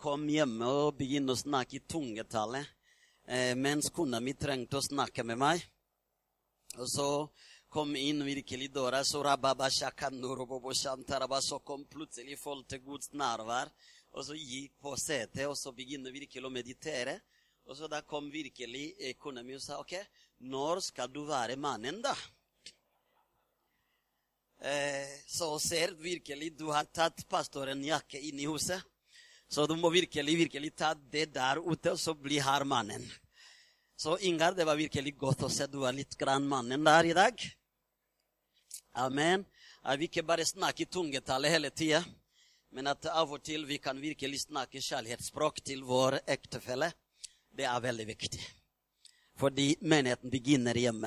kom hjemme og begynte å snakke i tungetallet, mens kona mi trengte å snakke med meg. Og så kom inn virkelig døra, så så kom plutselig folk til Guds nærvær, og så gikk på setet, og så begynte virkelig å meditere. Og så da kom virkelig kona mi og sa, ok, når skal du være mannen da? Så ser virkelig, du har tatt pastoren jakke inn i huset, så du må virkelig ta det der ute, og så bli her mannen. Så Ingar, det var virkelig godt å se du er litt grann mannen der i dag. Amen. Jeg vil ikke bare snakke tungetallet hele tiden, men at av og til vi kan virkelig snakke kjærlighetsspråk til vår ektefelle. Det er veldig viktig. Fordi menigheten begynner hjemme.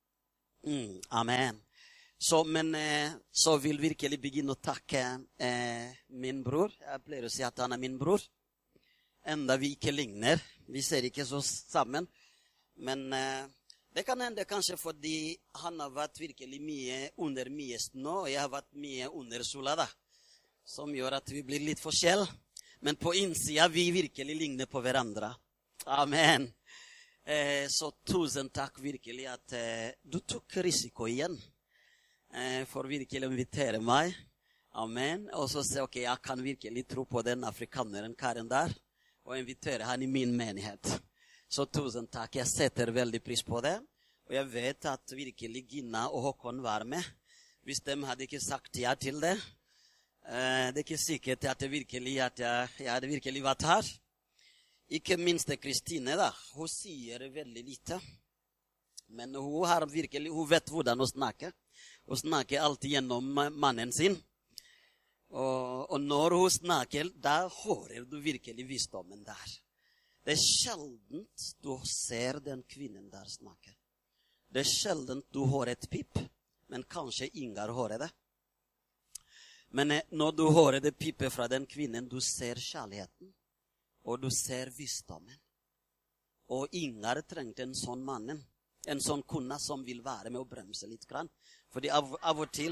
Amen. Så vil virkelig begynne å takke min bror. Jeg pleier å si at han er min bror. Enda vi ikke ligner. Vi ser ikke så sammen. Men det kan hende kanskje fordi han har vært virkelig mye under mye snø, og jeg har vært mye under sola da. Som gjør at vi blir litt forskjell. Men på innsida vi virkelig ligner på hverandre. Amen. Så tusen takk virkelig at du tok risiko igjen. For virkelig å invitere meg. Amen. Og så sier ok, jeg kan virkelig tro på den afrikaneren, Karen der, og invitere han i min menighet. Så tusen takk, jeg setter veldig pris på det. Og jeg vet at virkelig Gina og Håkon var med. Hvis de hadde ikke sagt ja til det, det er ikke sikkert at jeg hadde virkelig vært her. Ikke minst Kristine da, hun sier veldig lite. Men hun vet hvordan å snakke. Hun snakker alltid gjennom mannen sin. Og når hun snakker, da hører du virkelig visdommen der. Det er sjeldent du ser den kvinnen der snakke. Det er sjeldent du hører et pip, men kanskje Ingar hører det. Men når du hører det pipet fra den kvinnen, du ser kjærligheten, og du ser visdommen. Og Ingar trengte en sånn mannen, en sånn kone som vil være med å bremse litt grann. Fordi av og til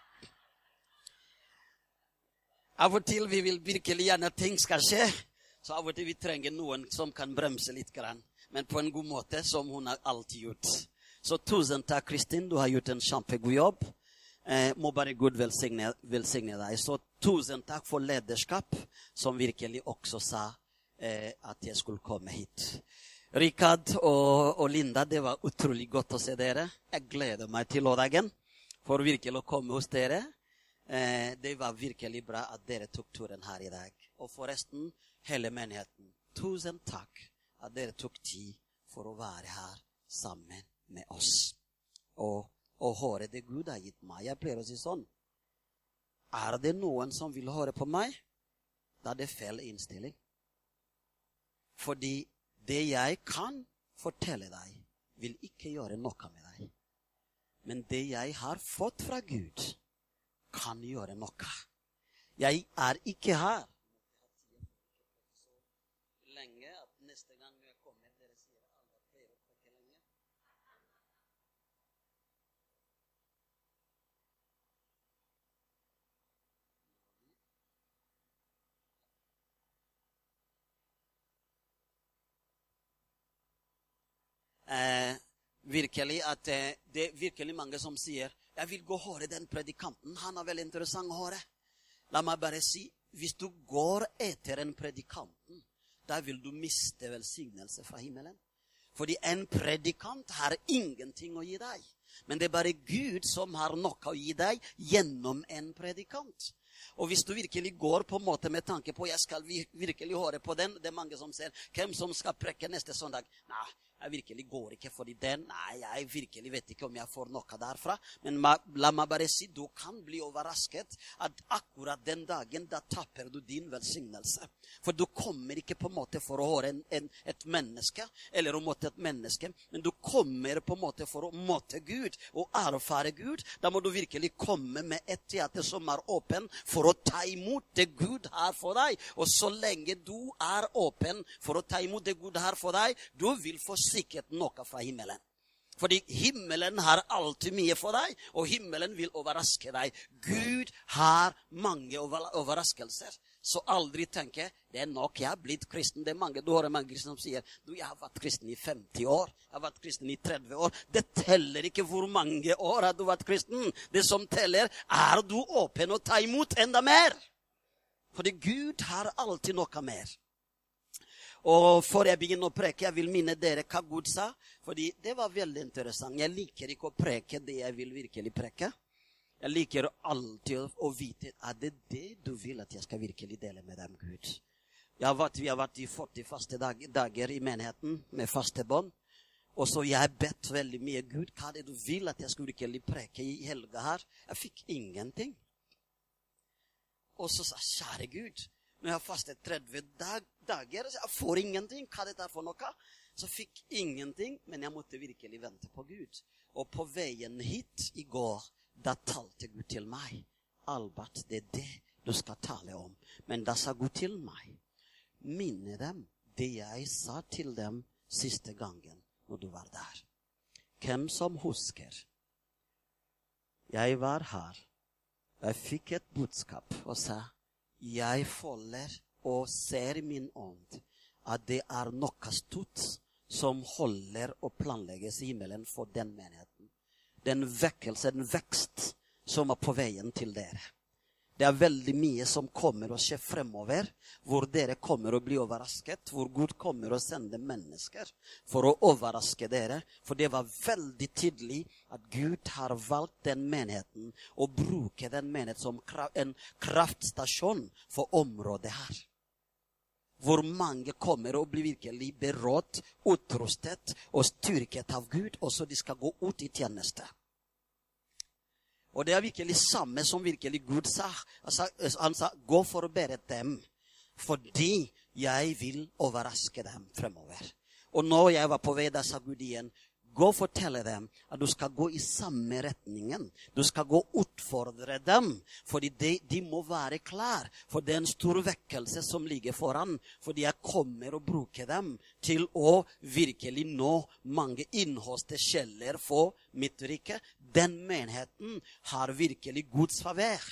vi vil virkelig gjerne at ting skal skje, så av og til vi trenger noen som kan bremse litt grann. Men på en god måte, som hun har alltid gjort. Så tusen takk, Kristin, du har gjort en kjempegod jobb. Må bare Gud velsigne deg. Så tusen takk for lederskap, som virkelig også sa at jeg skulle komme hit. Rikard og Linda, det var utrolig godt å se dere. Jeg gleder meg til lørdagen for virkelig å komme hos dere. Det var virkelig bra at dere tok turen her i dag. Og forresten, hele menigheten, tusen takk at dere tok tid for å være her sammen med oss. Og høre det Gud har gitt meg. Jeg pleier å si sånn. Er det noen som vil høre på meg? Da er det feil innstilling. Fordi det jeg kan fortelle deg, vil ikke gjøre noe med deg. Men det jeg har fått fra Gud, kan gjøre noe. Jeg er ikke her. Lenge at neste gang jeg kommer, dere sier alle pleier å trekke lenge. Virkelig at det er virkelig mange som sier, jeg vil gå og høre den predikanten, han er veldig interessant å høre. La meg bare si, hvis du går etter en predikanten, da vil du miste velsignelse fra himmelen. Fordi en predikant har ingenting å gi deg. Men det er bare Gud som har noe å gi deg gjennom en predikant. Og hvis du virkelig går på en måte med tanke på, jeg skal virkelig høre på den, det er mange som ser, hvem som skal prekke neste søndag? Nei, jeg virkelig går ikke for den. Nei, jeg virkelig vet ikke om jeg får noe derfra. Men la meg bare si, du kan bli overrasket at akkurat den dagen, da tapper du din velsignelse. For du kommer ikke på en måte for å høre et menneske, eller å måte et menneske, men du kommer på en måte for å måte Gud, og erfare Gud. Da må du virkelig komme med et teater som er åpen for å ta imot det Gud har for deg. Og så lenge du er åpen for å ta imot det Gud har for deg, du vil få sikkert noe fra himmelen. Fordi himmelen har alltid mye for deg, og himmelen vil overraske deg. Gud har mange overraskelser. Så aldri tenke, det nok, jeg har blitt kristen. Det mange, du hører mange kristne som sier, jeg har vært kristen i 50 år, jeg har vært kristen i 30 år. Det teller ikke hvor mange år har du vært kristen. Det som teller, du åpen å ta imot enda mer? Fordi Gud har alltid noe mer. Og før jeg begynner å preke, jeg vil minne dere hva Gud sa, fordi det var veldig interessant. Jeg liker ikke å preke det jeg vil virkelig preke. Jeg liker alltid å vite, det det du vil at jeg skal virkelig dele med dem, Gud? Vi har vært i 40 faste dager i menigheten med faste bånd. Og så jeg har bedt veldig mye, Gud, hva det du vil at jeg skal virkelig preke i helga her? Jeg fikk ingenting. Og så sa jeg, kjære Gud, når jeg har fastet 30 dager, så jeg får ingenting. Hva er dette for noe? Så fikk ingenting, men jeg måtte virkelig vente på Gud. Og på veien hit i går, da talte Gud til meg. Albert, det det du skal tale om. Men da sa Gud til meg, minne dem det jeg sa til dem siste gangen når du var der. Hvem som husker? Jeg var her. Jeg fikk et budskap og sa, jeg føler og ser i min ånd at det noe stort som holder å planlegges i himmelen for den menigheten. Den vekkelse, den vekst som på veien til dere. Det veldig mye som kommer å skje fremover, hvor dere kommer å bli overrasket, hvor Gud kommer å sende mennesker for å overraske dere. For det var veldig tydelig at Gud har valgt den menigheten og bruker den menigheten som en kraftstasjon for området her. Hvor mange kommer å bli virkelig berådt, utrustet og styrket av Gud, og så de skal gå ut i tjeneste. Og det virkelig samme som virkelig Gud sa. Han sa, gå for å bære dem, fordi jeg vil overraske dem fremover. Og når jeg var på vei, da sa Gud igjen, gå og fortelle dem at du skal gå i samme retningen. Du skal gå og utfordre dem, fordi de må være klar for den store vekkelse som ligger foran. Fordi jeg kommer å bruke dem til å virkelig nå mange innhoste sjeler for mitt rike. Den menigheten har virkelig Guds favør.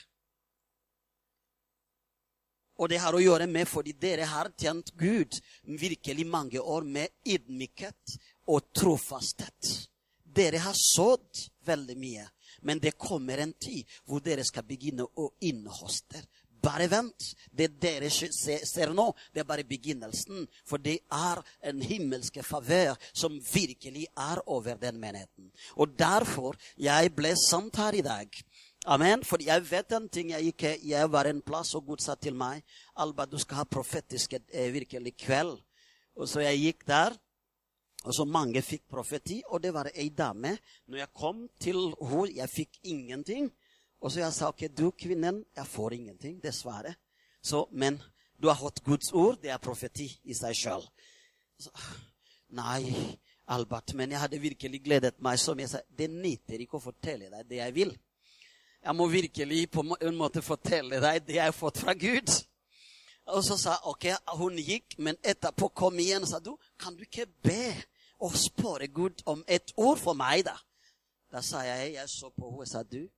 Og det har å gjøre med fordi dere har tjent Gud virkelig mange år med ydmykhet og trofasthet. Dere har sådd veldig mye, men det kommer en tid hvor dere skal begynne å innhøste. Bare vent. Det dere ser nå, det bare begynnelsen, for det en himmelske favør som virkelig over den menigheten. Og derfor jeg ble samt her i dag. Amen. For jeg vet en ting, jeg var en plass, og Gud sa til meg, Alba, du skal ha profetiske virkelig kveld. Og så jeg gikk der, og så mange fikk profeti, og det var en dame. Når jeg kom til henne, jeg fikk ingenting. Og så jeg sa, ok, du kvinnen, jeg får ingenting, dessverre. Så, men du har hatt Guds ord, det profeti i seg selv. Så, nei, Albert, men jeg hadde virkelig gledet meg, som jeg sa, det nytter ikke å fortelle deg det jeg vil. Jeg må virkelig på en måte fortelle deg det jeg har fått fra Gud. Og så sa ok, hun gikk, men etterpå kom igjen og sa, du, kan du ikke be og spørre Gud om et ord for meg da? Da sa jeg så på henne og sa, du,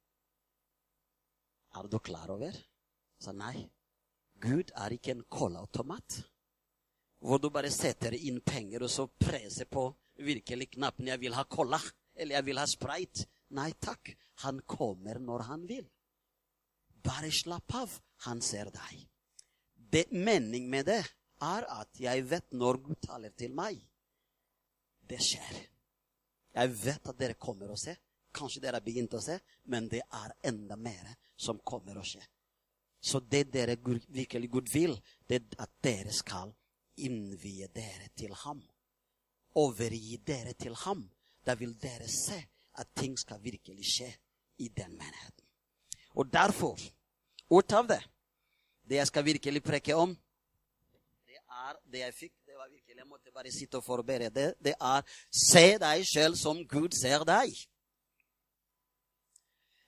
du klar over? Så nei, Gud ikke en kollautomat, hvor du bare setter inn penger og så presser på virkelig knappen, jeg vil ha kolla, eller jeg vil ha sprite. Nei takk, han kommer når han vil. Bare slapp av, han ser deg. Det mening med det at jeg vet når Gud taler til meg. Det skjer. Jeg vet at dere kommer å se. Kanskje dere har begynt å se, men det enda mer som kommer å skje. Så det dere virkelig Gud vil, det at dere skal innvie dere til ham. Overgi dere til ham. Da vil dere se at ting skal virkelig skje i den menigheten. Og derfor, ut av det jeg skal virkelig preke om, det jeg fikk, det var virkelig, jeg måtte bare sitte og forberede det, se deg selv som Gud ser deg.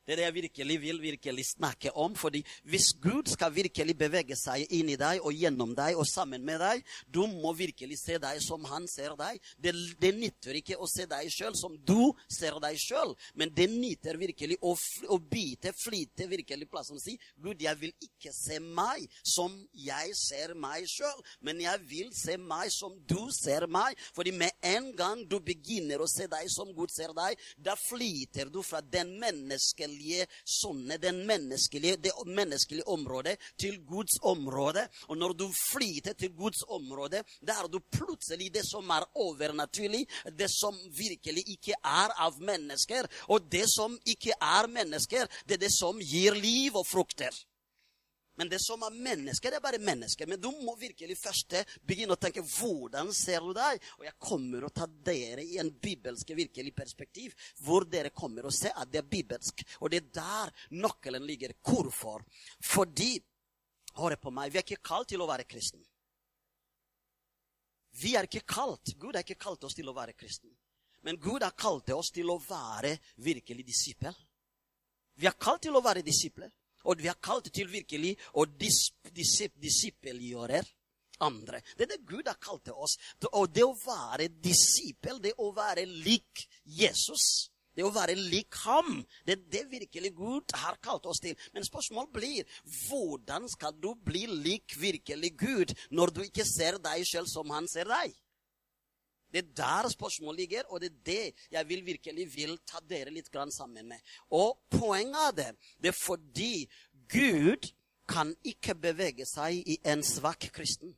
Det jeg virkelig snakke om, fordi hvis Gud skal virkelig bevege seg inn i deg, og gjennom deg, og sammen med deg, du må virkelig se deg som han ser deg. Det nytter ikke å se deg selv som du ser deg selv, men det nytter virkelig å flyte virkelig plassen og si, Gud, jeg vil ikke se meg som jeg ser meg selv, men jeg vil se meg som du ser meg, fordi med en gang du begynner å se deg som Gud ser deg, da flyter du fra den menneskelige sånne, det menneskelige området til Guds område. Og når du flyter til Guds område, da er du plutselig det som er overnaturlig, det som virkelig ikke er av mennesker. Og det som ikke er mennesker, det er det som gir liv og frukter. Men det som er mennesker, det er bare mennesker. Men du må virkelig først begynne å tenke, hvordan ser du deg? Og jeg kommer å ta dere i en bibelsk virkelig perspektiv, hvor dere kommer å se at det er bibelsk. Og det er der nøkkelen ligger. Hvorfor? Fordi, hør på meg, vi er ikke kalt til å være kristen. Vi er ikke kalt, Gud har ikke kalt oss til å være kristen. Men Gud har kalt oss til å være virkelig disipler. Vi er kalt til å være disipler. Og vi har kalt til virkelig å disippelgjøre andre. Det er det Gud har kalt til oss. Og det å være disippel, det å være lik Jesus, det å være lik ham, det er det virkelig Gud har kalt oss til. Men spørsmålet blir, hvordan skal du bli lik virkelig Gud, når du ikke ser deg selv som han ser deg? Det er der spørsmålet ligger, og det er det jeg virkelig vil ta dere litt grann sammen med. Og poenget av det er fordi Gud kan ikke bevege seg i en svak kristen.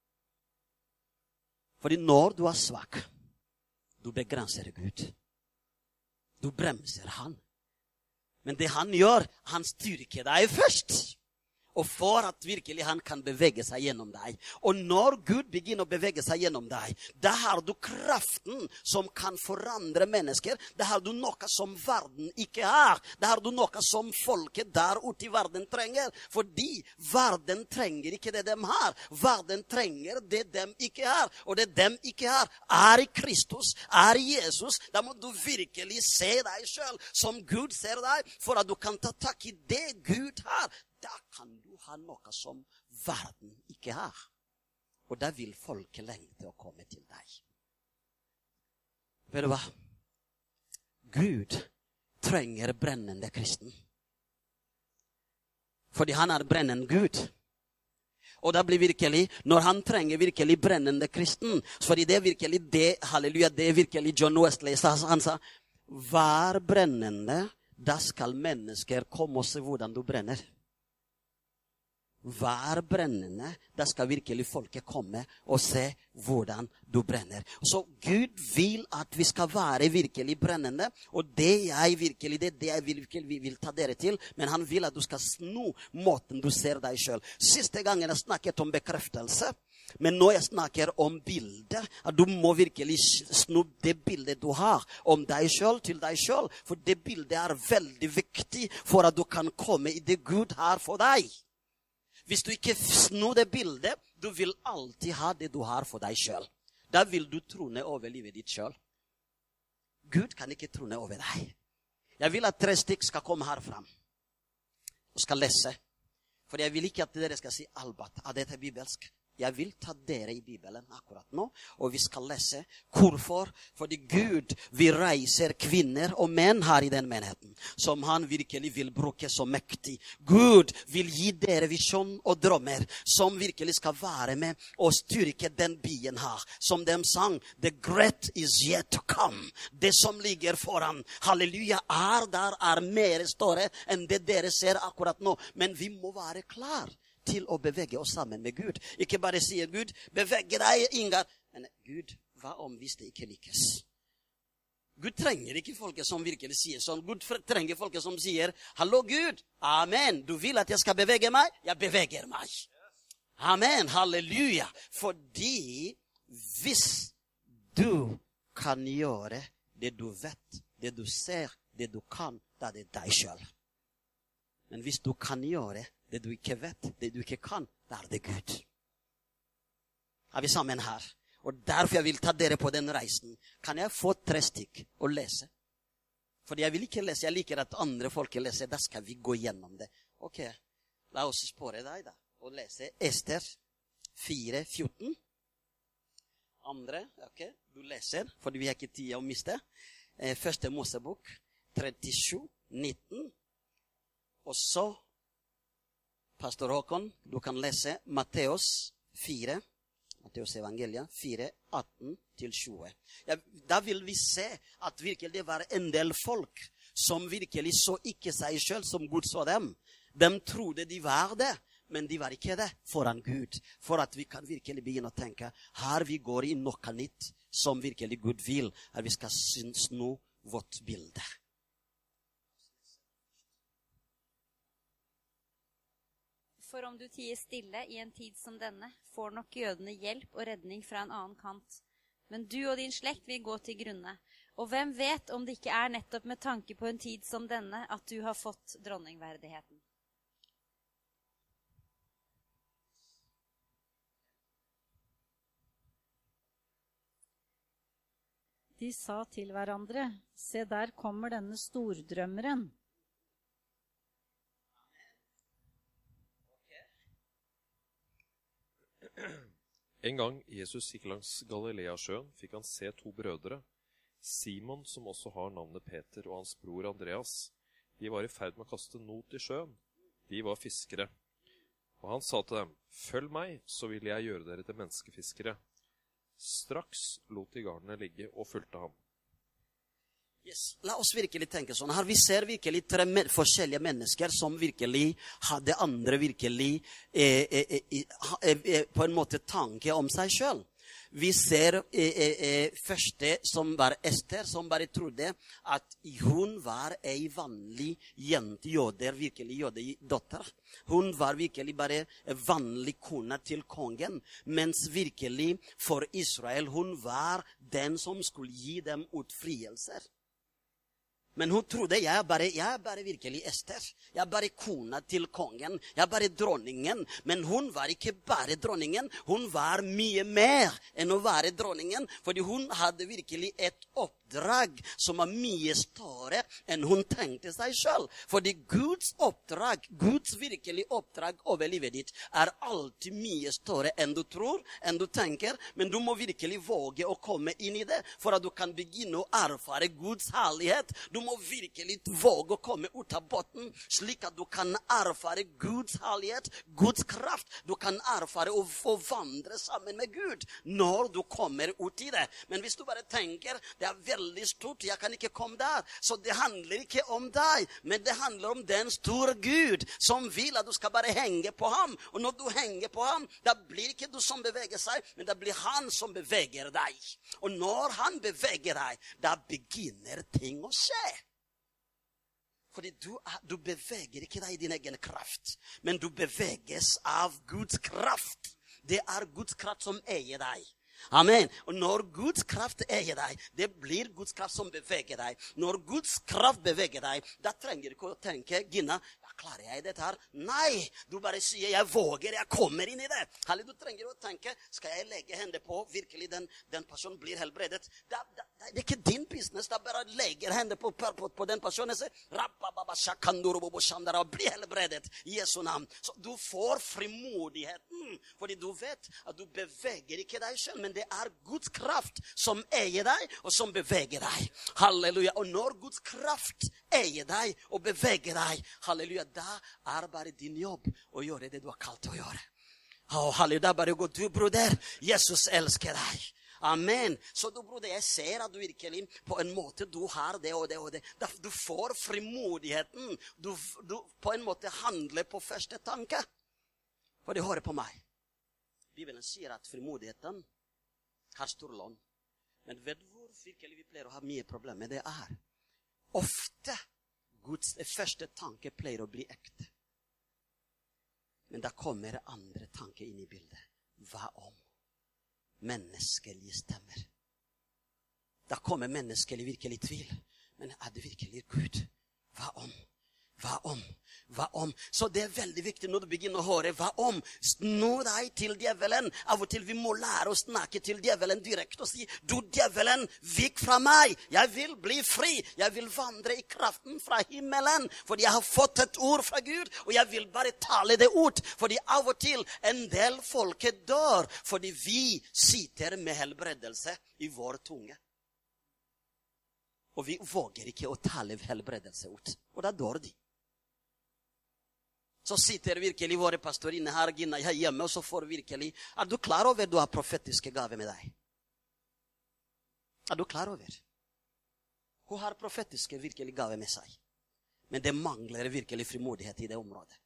Fordi når du er svak, du begrenser Gud. Du bremser han. Men det han gjør, han styrker deg først. Og for at virkelig han kan bevege seg gjennom deg. Og når Gud begynner å bevege seg gjennom deg, da har du kraften som kan forandre mennesker. Da har du noe som verden ikke har. Da har du noe som folket der ute i verden trenger. Fordi verden trenger ikke det de har. Verden trenger det de ikke har. Og det de ikke har, er i Kristus, er i Jesus. Da må du virkelig se deg selv som Gud ser deg, for at du kan ta tak i det Gud har. Da kan du ha noe som verden ikke har. Og da vil folk lengte å komme til deg. Vet du hva? Gud trenger brennende kristen. Fordi han er brennende Gud. Og da blir virkelig, når han trenger virkelig brennende kristen, fordi det er virkelig det, halleluja, det er virkelig John Wesley, han sa, vær brennende, da skal mennesker komme og se hvordan du brenner. Vær brennende, da skal virkelig folket komme og se hvordan du brenner. Så Gud vil at vi skal være virkelig brennende, og det jeg virkelig vil ta dere til, men han vil at du skal snu måten du ser deg selv. Siste gangen jeg snakket om bekreftelse, men nå jeg snakker om bildet, at du må virkelig snu det bildet du har om deg selv til deg selv, for det bildet er veldig viktig for at du kan komme i det Gud har for deg. Hvis du ikke snur det bildet, du vil alltid ha det du har for deg selv. Da vil du trone over livet ditt selv. Gud kan ikke trone over deg. Jeg vil at 3 stykker skal komme her frem og skal lese. For jeg vil ikke at dere skal si, Albert, er dette bibelsk? Jeg vil ta dere i Bibelen akkurat nå, og vi skal lese. Hvorfor? Fordi Gud vil reise kvinner og menn her i den menigheden, som han virkelig vil bruke så mektig. Gud vil gi dere visjon og drømmer, som virkelig skal være med og styrke den byen her. Som de sang, the great is yet to come. Det som ligger foran, halleluja, er mer større enn det dere ser akkurat nå. Men vi må være klar til å bevege oss sammen med Gud. Ikke bare sier Gud, bevege deg, Ingar. Men Gud, hva om hvis det ikke lykkes? Gud trenger ikke folket som virkelig sier sånn. Gud trenger folket som sier, hallo Gud, amen, du vil at jeg skal bevege meg? Jeg beveger meg. Amen, halleluja. Fordi hvis du kan gjøre det du vet, det du ser, det du kan, da er det deg selv. Men hvis du kan gjøre det du ikke vet, det du ikke kan, da er det Gud. Er vi sammen her? Og derfor jeg vil ta dere på den reisen. Kan jeg få 3 stykker å lese? Fordi jeg vil ikke lese, jeg liker at andre folk leser, da skal vi gå gjennom det. Ok, la oss spørre deg da, og lese Ester 4:14. Andre, ok, du leser, fordi vi har ikke tid å miste. Første Mosebok 37:19. Og så, Pastor Håkon, du kan lese Matteus 4, Matteus evangeliet 4:18-20. Ja, da vil vi se at virkelig det var en del folk som virkelig så ikke seg selv som Gud så dem. De trodde de var det, men de var ikke det foran Gud. For at vi kan virkelig begynne å tenke, her vi går i noe nytt som virkelig Gud vil, at vi skal snu vårt bilde. For om du tier stille i en tid som denne, får nok jødene hjelp og redning fra en annen kant. Men du og din slekt vil gå til grunne. Og hvem vet om det ikke er nettopp med tanke på en tid som denne at du har fått dronningverdigheten. De sa til hverandre, se der kommer denne stordrømmeren. En gang Jesus gikk langs Galileasjøen, fikk han se to brødre, Simon, som også har navnet Peter, og hans bror Andreas. De var i ferd med å kaste not i sjøen. De var fiskere. Og han sa til dem, følg meg, så vil jeg gjøre dere til menneskefiskere. Straks lot de garnene ligge og fulgte ham. Yes. La oss virkelig tenke sånn. Her vi ser virkelig tre forskjellige mennesker som virkelig hadde andre virkelig på en måte tanke om seg selv. Vi ser første som var Ester, som bare trodde at hun var en vanlig jente, virkelig jødedotter. Hun var virkelig bare en vanlig kone til kongen, mens virkelig for Israel, hun var den som skulle gi dem utfrielser. Men hun trodde, jeg er bare virkelig Ester. Jeg er bare kona til kongen. Jeg er bare dronningen. Men hun var ikke bare dronningen. Hun var mye mer enn å være dronningen. Fordi hun hadde virkelig et oppdrag som var mye større enn hun tenkte seg selv. Fordi Guds oppdrag, Guds virkelig oppdrag over livet ditt, er alltid mye større enn du tror, enn du tenker. Men du må virkelig våge å komme inn i det, for at du kan begynne å erfare Guds herlighet. Du må virkelig våge å komme ut av båten, slik at du kan erfare Guds herlighet, Guds kraft. Du kan erfare å få vandre sammen med Gud når du kommer ut i det. Men hvis du bare tenker, det er veldig stort, jeg kan ikke komme der. Så det handler ikke om deg, men det handler om den store Gud som vil at du skal bare henge på ham. Og når du henger på ham, da blir ikke du som beveger seg, men da blir han som beveger deg. Og når han beveger deg, da begynner ting å skje. Fordi du beveger ikke deg i din egen kraft, men du beveges av Guds kraft. Det er Guds kraft som eier deg. Amen. Og når Guds kraft eier deg, det blir Guds kraft som beveger deg. Når Guds kraft beveger deg, da trenger du ikke å tenke, Gina, klarer jeg dette her? Nei, du bare sier, jeg våger, jeg kommer inn i det. Herlig, du trenger å tenke, skal jeg legge hendene på, virkelig den personen blir helbredet? Det er ikke din business, da bare legger hendene på den personen, og blir helbredet i Jesu navn. Så du får frimodigheten, fordi du vet at du beveger ikke deg selv, men det er Guds kraft som eier deg, og som beveger deg. Halleluja. Og når Guds kraft eier deg, og beveger deg, halleluja, da er bare din jobb å gjøre det du har kalt å gjøre. Halleluja, da bare gå, du broder, Jesus elsker deg. Amen. Så du broder, jeg ser at du virkelig på en måte, du har det og det og det. Du får frimodigheten. Du på en måte handler på første tanke. For de hører på meg. Bibelen sier at frimodigheten har stor lån. Men vet du hvor virkelig vi pleier å ha mye problemer? Det er ofte Guds første tanke pleier å bli ekte. Men da kommer andre tanker inn i bildet. Hva om menneskelige stemmer? Da kommer menneskelig virkelig tvil. Men er det virkelig Gud? Hva om? Hva om? Hva om? Så det veldig viktig når du begynner å høre hva om. Snu deg til djevelen. Av og til vi må lære å snakke til djevelen direkte og si, du djevelen, vik fra meg. Jeg vil bli fri. Jeg vil vandre i kraften fra himmelen. Fordi jeg har fått et ord fra Gud, og jeg vil bare tale det ut. Fordi av og til en del folket dør, fordi vi sitter med helbredelse i vår tunge. Og vi våger ikke å tale helbredelse ut. Og da dør de. Så sitter virkelig våre pastoriner her hjemme, og så får virkelig, du klar over du har profetiske gaver med deg? Du klar over? Hun har profetiske virkelig gaver med seg. Men det mangler virkelig frimodighet i det området.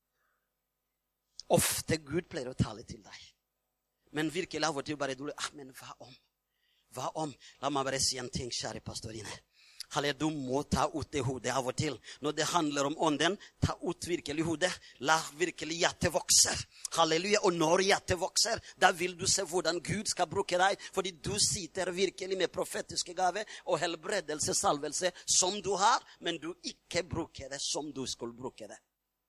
Ofte Gud pleier å tale til deg. Men virkelig av og til bare men hva om? Hva om? La meg bare si en ting, kjære pastorine. Halleluja, du må ta ut det hodet av og til. Når det handler om ånden, ta ut virkelig hodet. La virkelig hjertet vokse. Halleluja, og når hjertet vokser, da vil du se hvordan Gud skal bruke deg. Fordi du sitter virkelig med profetiske gaver og helbredelsessalvelse som du har, men du ikke bruker det som du skulle bruke det.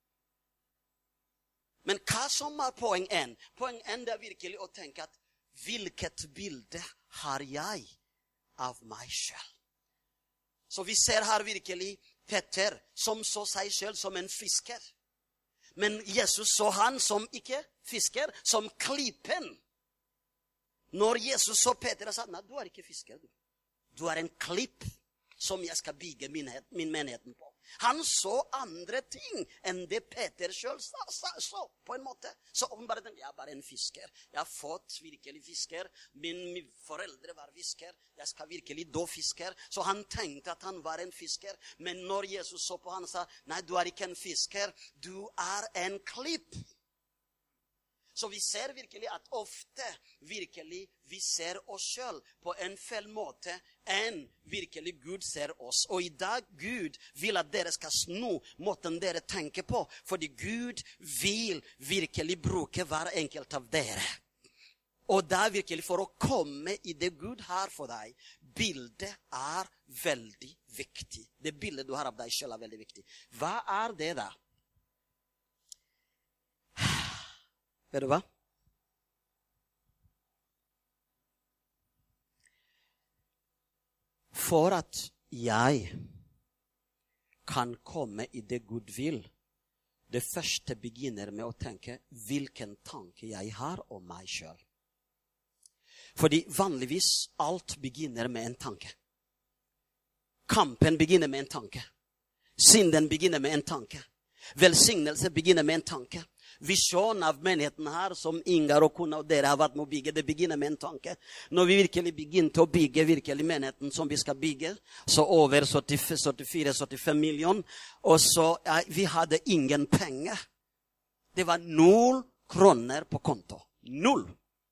Men hva som er poeng 1? Poeng 1 er virkelig å tenke at hvilket bilde har jeg av meg selv? Så vi ser her virkelig Peter som så seg selv som en fisker. Men Jesus så han som ikke fisker, som klippen. Når Jesus så Peter og sa, nei, du er ikke fisker. Du er en klipp som jeg skal bygge min menigheten på. Han så andre ting enn det Peter selv så på en måte. Så han bare tenkte, jeg er bare en fisker. Jeg har fått virkelig fisker. Mine foreldre var fisker. Jeg skal virkelig da fisker. Så han tenkte at han var en fisker. Men når Jesus så på han, sa, nei, du er ikke en fisker. Du er en klipp. Så vi ser virkelig at ofte virkelig vi ser oss selv på en feil måte enn virkelig Gud ser oss. Og i dag Gud vil at dere skal snu måten dere tenker på, fordi Gud vil virkelig bruke hver enkelt av dere. Og da virkelig for å komme i det Gud har for deg, bildet er veldig viktig. Det bildet du har av deg selv er veldig viktig. Hva er det da? Vet du hva? For at jeg kan komme i det Gud vil, det første begynner med å tenke hvilken tanke jeg har om meg selv. Fordi vanligvis alt begynner med en tanke. Kampen begynner med en tanke. Synden begynner med en tanke. Velsignelse begynner med en tanke. Visjonen av menigheten her, som Ingar og Kona og dere har vært med å bygge, det begynner med en tanke. Når vi virkelig begynte å bygge virkelig menigheten som vi skal bygge, så over 74-75 millioner, og så vi hadde ingen penger. Det var 0 kroner på konto. 0.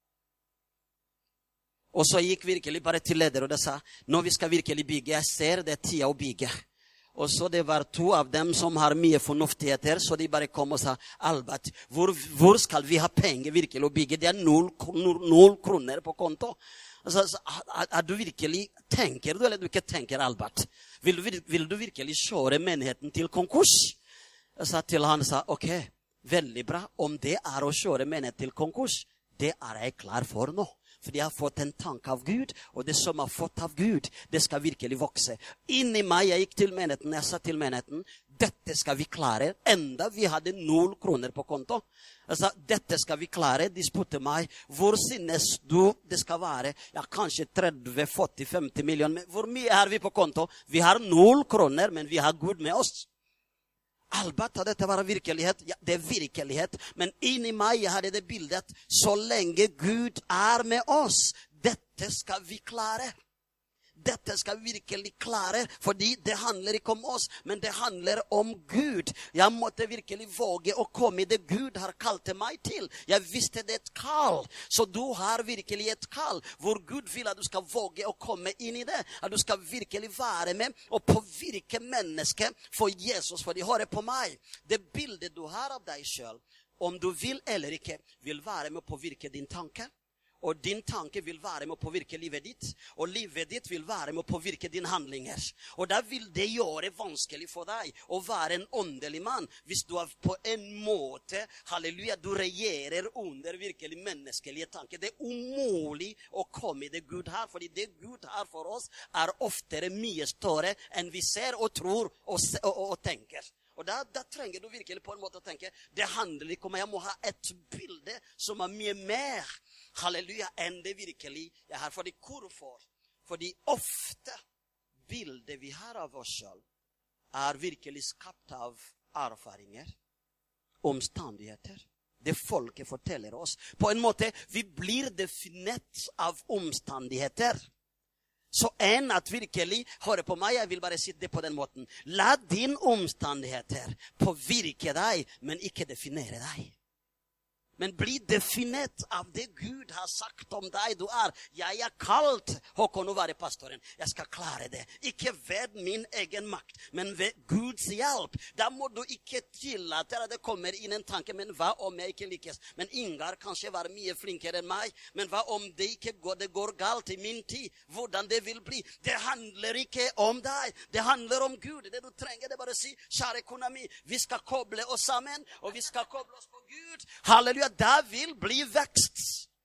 Og så gikk virkelig bare til leder, og det sa, når vi skal virkelig bygge, jeg ser det tida å bygge. Og så det var 2 av dem som har mye fornuftigheter, så de bare kom og sa, Albert, hvor skal vi ha penger virkelig å bygge? Det er 0 kroner på konto. Altså, er du virkelig, tenker du, eller du ikke tenker, Albert? Vil du virkelig kjøre menigheten til konkurs? Jeg sa til han, ok, veldig bra. Om det er å kjøre menigheten til konkurs, det er jeg klar for nå. Fordi jeg har fått en tanke av Gud, og det som jeg har fått av Gud, det skal virkelig vokse. Inni meg, jeg gikk til menigheten, jeg sa til menigheten, dette skal vi klare, enda vi hadde 0 kroner på konto. Jeg sa, dette skal vi klare. De spurte meg, hvor synes du det skal være? Ja, kanskje 30-40-50 millioner, men hvor mye har vi på konto? Vi har 0 kroner, men vi har Gud med oss. Albert, dette var virkelighet. Ja, det er virkelighet. Men inni meg hadde det bildet, så lenge Gud er med oss, dette skal vi klare. Dette skal vi virkelig klare, fordi det handler ikke om oss, men det handler om Gud. Jeg måtte virkelig våge å komme i det Gud har kalt meg til. Jeg visste det er et kall, så du har virkelig et kall, hvor Gud vil at du skal våge å komme inn i det. At du skal virkelig være med og påvirke mennesker for Jesus, for de hører på meg. Det bildet du har av deg selv, om du vil eller ikke, vil være med å påvirke din tanke. Og din tanke vil være med å påvirke livet ditt. Og livet ditt vil være med å påvirke dine handlinger. Og da vil det gjøre vanskelig for deg å være en åndelig mann. Hvis du på en måte, halleluja, du regjerer under virkelig menneskelige tanker. Det er umulig å komme i det Gud har. Fordi det Gud har for oss er oftere mye større enn vi ser og tror og tenker. Og da trenger du virkelig på en måte å tenke, det handler ikke om jeg må ha et bilde som er mye mer, halleluja, enn det virkelig jeg har. Fordi hvorfor? Fordi ofte bildet vi har av oss selv er virkelig skapt av erfaringer, omstendigheter. Det folket forteller oss. På en måte, vi blir definert av omstendigheter. Så enn at virkelig, hør på meg, jeg vil bare si det på den måten. La din omstendigheter påvirke deg, men ikke definere deg. Men bli definert av det Gud har sagt om deg. Du er, jeg er kalt Håkon å være pastoren. Jeg skal klare det. Ikke ved min egen makt, men ved Guds hjelp. Da må du ikke tillate at det kommer inn en tanke, men hva om jeg ikke lykkes? Men Ingar kanskje var mye flinkere enn meg. Men hva om det ikke går galt i min tid? Hvordan det vil bli? Det handler ikke om deg. Det handler om Gud. Det du trenger, det er bare å si, kjære kona mi, vi skal koble oss sammen, og vi skal koble oss på Gud. Halleluja. Det vil bli vekst.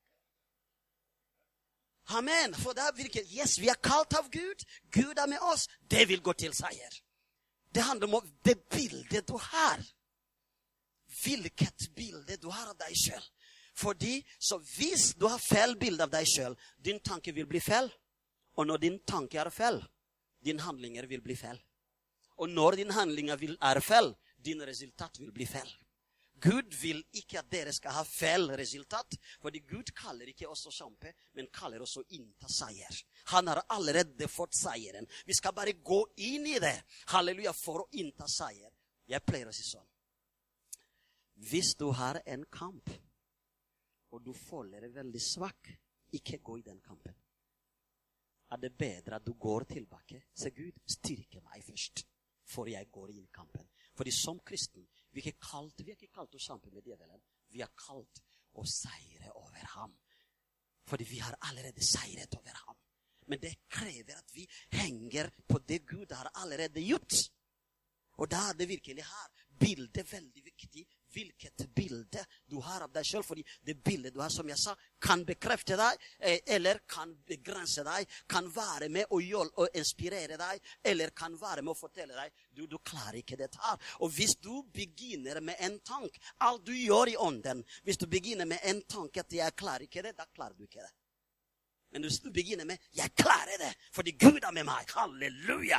Amen. For det virker, yes, vi er kalt av Gud. Gud er med oss. Det vil gå til seier. Det handler om det bildet du har. Hvilket bilde du har av deg selv. Fordi, så hvis du har feil bilde av deg selv, din tanke vil bli feil. Og når din tanke er feil, din handlinger vil bli feil. Og når din handlinger er feil, din resultat vil bli feil. Gud vil ikke at dere skal ha feil resultat, fordi Gud kaller ikke oss å kjempe, men kaller oss å innta seier. Han har allerede fått seieren. Vi skal bare gå inn i det, halleluja, for å innta seier. Jeg pleier å si sånn. Hvis du har en kamp, og du føler deg veldig svak, ikke gå i den kampen. Er det bedre at du går tilbake? Se, Gud, styrke meg først, for jeg går inn i kampen. Fordi som kristen, vi er ikke kalt å kjempe med djevelen. Vi er kalt å seire over ham. Fordi vi har allerede seiret over ham. Men det krever at vi henger på det Gud har allerede gjort. Og da er det virkelig her. Bildet er veldig viktig. Hvilket bilde du har av deg selv. Fordi det bildet du har, som jeg sa, kan bekrefte deg, eller kan begrense deg, kan være med å inspirere deg, eller kan være med å fortelle deg, du klarer ikke dette her. Og hvis du begynner med en tank, alt du gjør i ånden, hvis du begynner med en tank at jeg klarer ikke det, da klarer du ikke det. Men hvis du begynner med, jeg klarer det, fordi Gud er med meg, halleluja,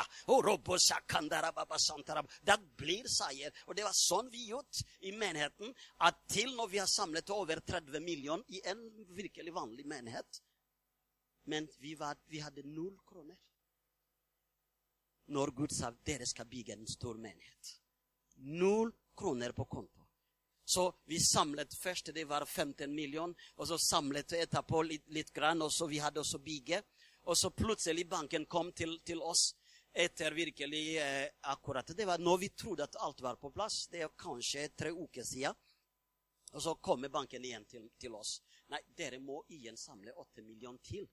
det blir seier. Og det var sånn vi gjort i menigheten, at til når vi har samlet over 30 millioner i en virkelig vanlig menighet, men vi hadde 0 kroner. Når Gud sa, dere skal bygge en stor menighet. 0 kroner på konto. Så vi samlet først, det var 15 millioner, og så samlet vi etterpå litt grann, og så vi hadde også bygget. Og så plutselig banken kom til oss etter virkelig akkurat. Det var når vi trodde at alt var på plass, det er kanskje 3 uker siden. Og så kommer banken igjen til oss. Nei, dere må igjen samle 8 millioner til.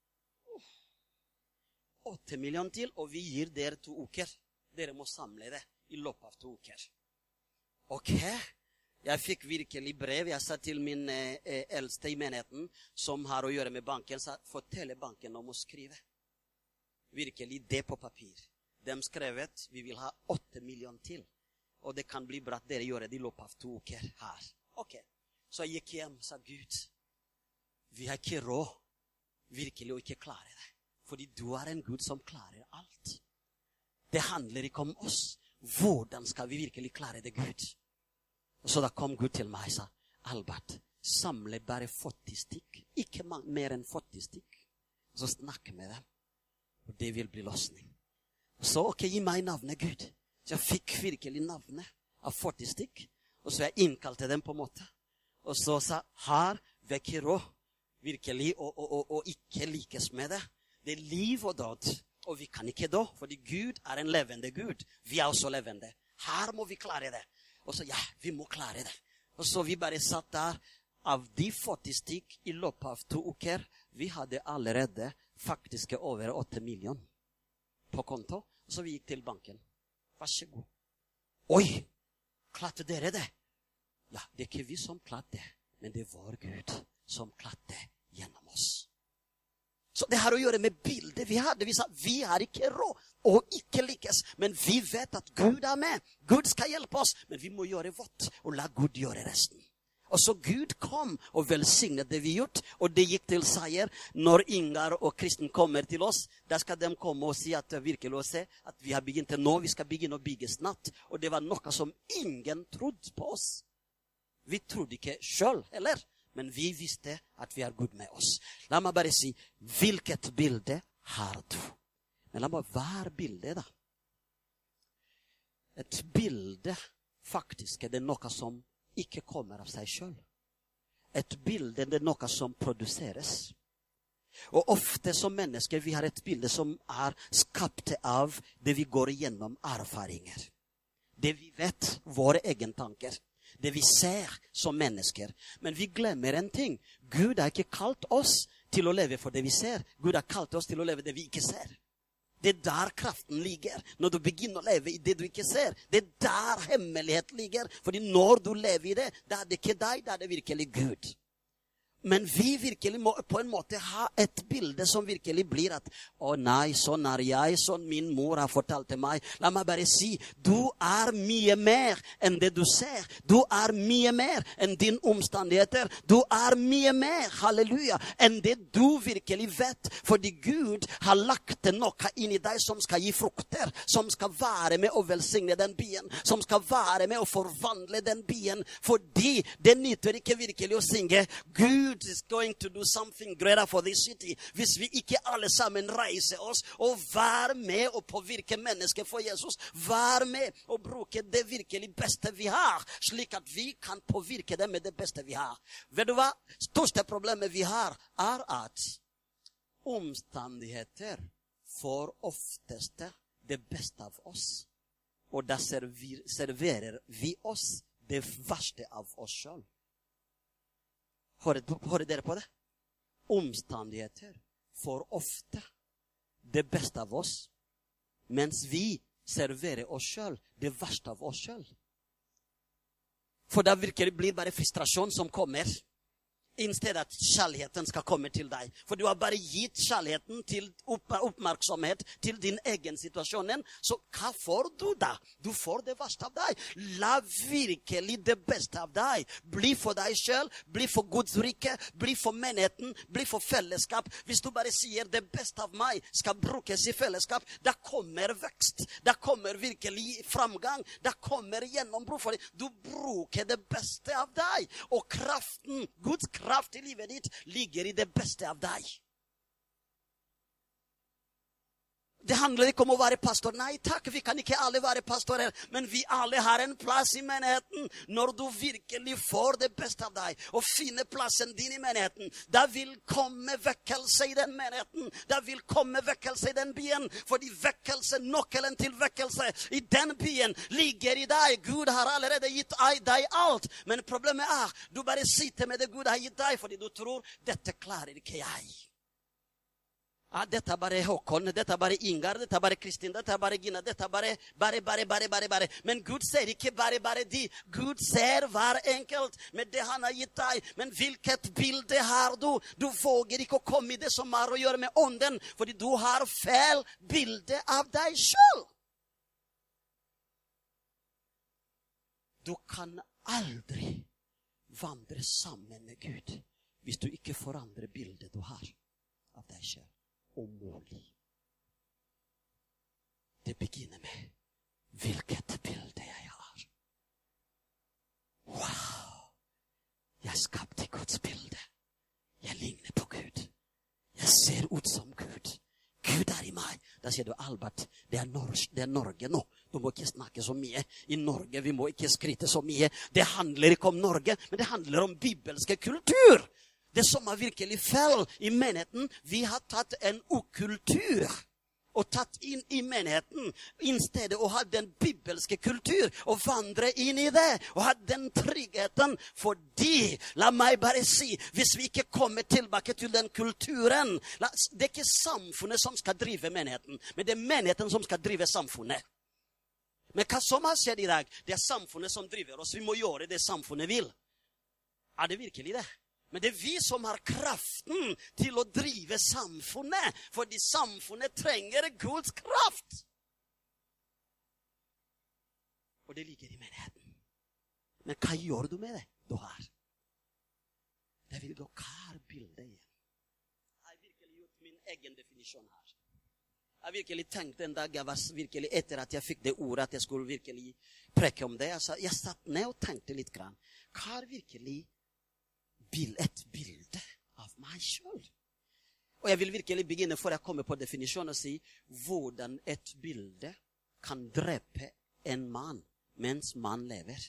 8 millioner til, og vi gir dere 2 uker. Dere må samle det i løpet av 2 uker. Ok? Jeg fikk virkelig brev. Jeg sa til min eldste i menigheten, som har å gjøre med banken, sa, fortell banken om å skrive. Virkelig det på papir. De skrevet, vi vil ha 8 millioner til. Og det kan bli bra at dere gjør det i løpet av 2 uker her. Ok. Så jeg gikk hjem og sa, Gud, vi har ikke råd virkelig å ikke klare det. Fordi du er en Gud som klarer alt. Det handler ikke om oss. Hvordan skal vi virkelig klare det, Gud? Så da kom Gud til meg og sa, Albert, samle bare 40 stykk. Ikke mer enn 40 stykk. Så snakk med dem. Og det vil bli løsning. Så ok, gi meg navnet, Gud. Så jeg fikk virkelig navnet av 40 stykk. Og så jeg innkalte dem på en måte. Og så sa, her vi ikke råd virkelig og ikke likes med det. Det er liv og død. Og vi kan ikke dø, fordi Gud er en levende Gud. Vi er også levende. Her må vi klare det. Og så, ja, vi må klare det. Og så vi bare satt der, av de 40 stykk i løpet av 2 uker, vi hadde allerede faktisk over 8 millioner på konto. Så vi gikk til banken. Vær så god. Oi, klarte dere det? Ja, det er ikke vi som klarte det, men det var Gud som klarte gjennom oss. Så det har å gjøre med bildet vi hadde. Vi sa, vi har ikke råd og ikke lykkes, men vi vet at Gud er med. Gud skal hjelpe oss, men vi må gjøre vårt og la Gud gjøre resten. Og så Gud kom og velsignet det vi gjort, og det gikk til seier. Når Ingar og Kristen kommer til oss, da skal de komme og si at virkelig å se at vi har begynt til nå, vi skal begynne å bygge snart. Og det var noe som ingen trodde på oss. Vi trodde ikke selv, eller? Men vi visste at vi har Gud med oss. La meg bare si, hvilket bilde har du? Men la meg, hva er bildet da? Et bilde faktisk er det noe som ikke kommer av seg selv. Et bilde er det noe som produseres. Og ofte som mennesker, vi har et bilde som er skapt av det vi går gjennom erfaringer. Det vi vet, våre egen tanker. Det vi ser som mennesker. Men vi glemmer en ting. Gud har ikke kalt oss til å leve for det vi ser. Gud har kalt oss til å leve det vi ikke ser. Det er der kraften ligger. Når du begynner å leve i det du ikke ser. Det er der hemmelighet ligger. Fordi når du lever i det, da er det ikke deg, da er det virkelig Gud. Men vi virkelig må på en måte ha et bilde som virkelig blir at å nei, sånn er jeg, sånn min mor har fortalt til meg. La meg bare si, du er mye mer enn det du ser. Du er mye mer enn din omstendigheter. Du er mye mer, halleluja, enn det du virkelig vet. Fordi Gud har lagt noe inn i deg som skal gi frukter, som skal være med å velsigne den byen, som skal være med å forvandle den byen. Fordi det nytter ikke virkelig å synge Gud is going to do something greater for this city. Hvis vi ikke alle sammen reiser oss og være med og påvirke mennesker for Jesus, være med og bruke det virkelig beste vi har, slik at vi kan påvirke dem med det beste vi har. Vet du hva? Største problemet vi har er at omstendigheter får oftest det beste av oss. Og da serverer vi oss det verste av oss selv. Hører dere på det? Omstendigheter får ofte det beste av oss, mens vi serverer oss selv det verste av oss selv. For da virkelig blir bare frustrasjon som kommer, i stedet at kjærligheten skal komme til deg. For du har bare gitt kjærligheten til oppmerksomhet til din egen situasjon. Så hva får du da? Du får det verste av deg. La virkelig det beste av deg bli for deg selv, bli for Guds rike, bli for menigheten, bli for fellesskap. Hvis du bare sier det beste av meg skal brukes i fellesskap, da kommer vekst. Da kommer virkelig framgang. Da kommer gjennombrudd. For du bruker det beste av deg. Og kraften, Guds kraft i livet ditt ligger i det beste av deg. Det handler ikke om å være pastor. Nei takk, vi kan ikke alle være pastorer, men vi alle har en plass i menigheten. Når du virkelig får det beste av deg, og finner plassen din i menigheten, da vil komme vekkelse i den menigheten. Da vil komme vekkelse i den byen, fordi vekkelse, nøkkelen til vekkelse i den byen ligger i deg. Gud har allerede gitt deg alt, men problemet er, du bare sitter med det Gud har gitt deg, fordi du tror, dette klarer ikke jeg. Ja, dette er bare Håkon, dette er bare Ingar, dette er bare Kristin, dette er bare Gina, dette er bare. Men Gud ser ikke bare de. Gud ser hver enkelt med det han har gitt deg. Men hvilket bilde har du? Du våger ikke å komme i det som har å gjøre med ånden, fordi du har feil bilde av deg selv. Du kan aldri vandre sammen med Gud hvis du ikke forandrer bildet du har av deg selv. Umulig. Det begynner med hvilket bilde jeg har. Wow! Jeg skapte Guds bilde. Jeg ligner på Gud. Jeg ser ut som Gud. Gud er i meg. Da sier du, Albert, det er Norge nå. Du må ikke snakke så mye. I Norge, vi må ikke skryte så mye. Det handler ikke om Norge, men det handler om bibelske kultur. Det som er virkelig feil i menigheten, vi har tatt en ukultur og tatt inn i menigheten, i stedet å ha den bibelske kultur, og vandre inn i det, og ha den tryggheten, fordi, la meg bare si, hvis vi ikke kommer tilbake til den kulturen, det er ikke samfunnet som skal drive menigheten, men det er menigheten som skal drive samfunnet. Men hva som har skjedd i dag, det er samfunnet som driver oss, vi må gjøre det samfunnet vil. Er det virkelig det? Men det er vi som har kraften til å drive samfunnet, fordi samfunnet trenger Guds kraft. Og det ligger i menigheten. Men hva gjør du med det du har? Det vil gå bildet igjen. Jeg har virkelig gjort min egen definisjon her. Jeg virkelig tenkte en dag, jeg var virkelig etter at jeg fikk det ordet, at jeg skulle virkelig preke om det. Jeg satt ned og tenkte litt grann. Hva er virkelig et bilde av meg selv? Og jeg vil virkelig begynne før jeg kommer på definisjonen og si hvordan et bilde kan drepe en mann mens man lever.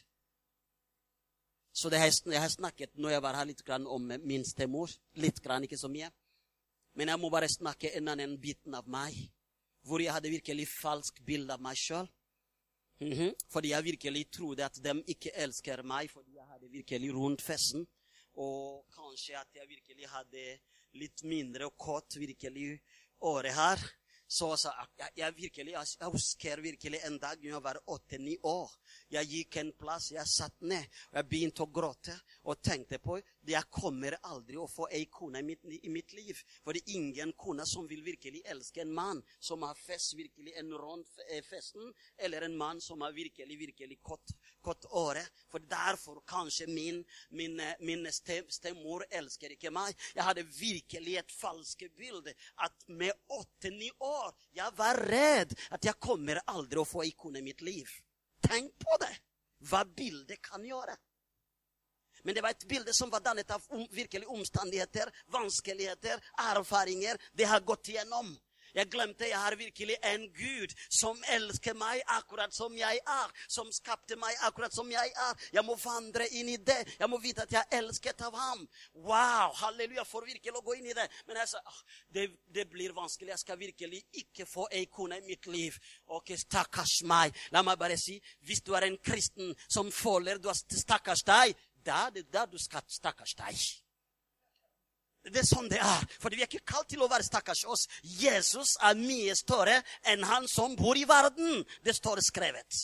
Så jeg har snakket når jeg var her litt grann om min stemor. Litt grann, ikke så mye. Men jeg må bare snakke en annen biten av meg, hvor jeg hadde virkelig falsk bilde av meg selv. Fordi jeg virkelig trodde at de ikke elsker meg, fordi jeg hadde virkelig rundt festen. Og kanskje at jeg virkelig hadde litt mindre og kort virkelig året her. Så jeg husker virkelig en dag når jeg var 8-9 år. Jeg gikk en plass, jeg satt ned, og jeg begynte å gråte, og tenkte på, jeg kommer aldri å få en kone i mitt liv. For det er ingen kone som vil virkelig elske en mann, som har fest virkelig en rundt festen, eller en mann som har virkelig kort året. For derfor kanskje min stemor elsker ikke meg. Jeg hadde virkelig et falske bilde, at med 8-9 år, jeg var redd at jeg kommer aldri å få en kone i mitt liv. Tenk på det, hva bildet kan gjøre. Men det var et bilde som var dannet av virkelig omstendigheter, vanskeligheter, erfaringer. Det har gått igjennom. Jeg glemte, jeg har virkelig en Gud som elsker meg akkurat som jeg er, som skapte meg akkurat som jeg er. Jeg må vandre inn i det. Jeg må vite at jeg er elsket av ham. Wow, halleluja, for virkelig å gå inn i det. Men jeg sa, det blir vanskelig. Jeg skal virkelig ikke få en kone i mitt liv. Ok, stakkars meg. La meg bare si, hvis du er en kristen som føler du er stakkars deg, da er det da du skal stakkars deg. Det er sånn det er. For vi er ikke kalt til å være stakkars oss. Jesus er mye større enn han som bor i verden. Det står skrevet.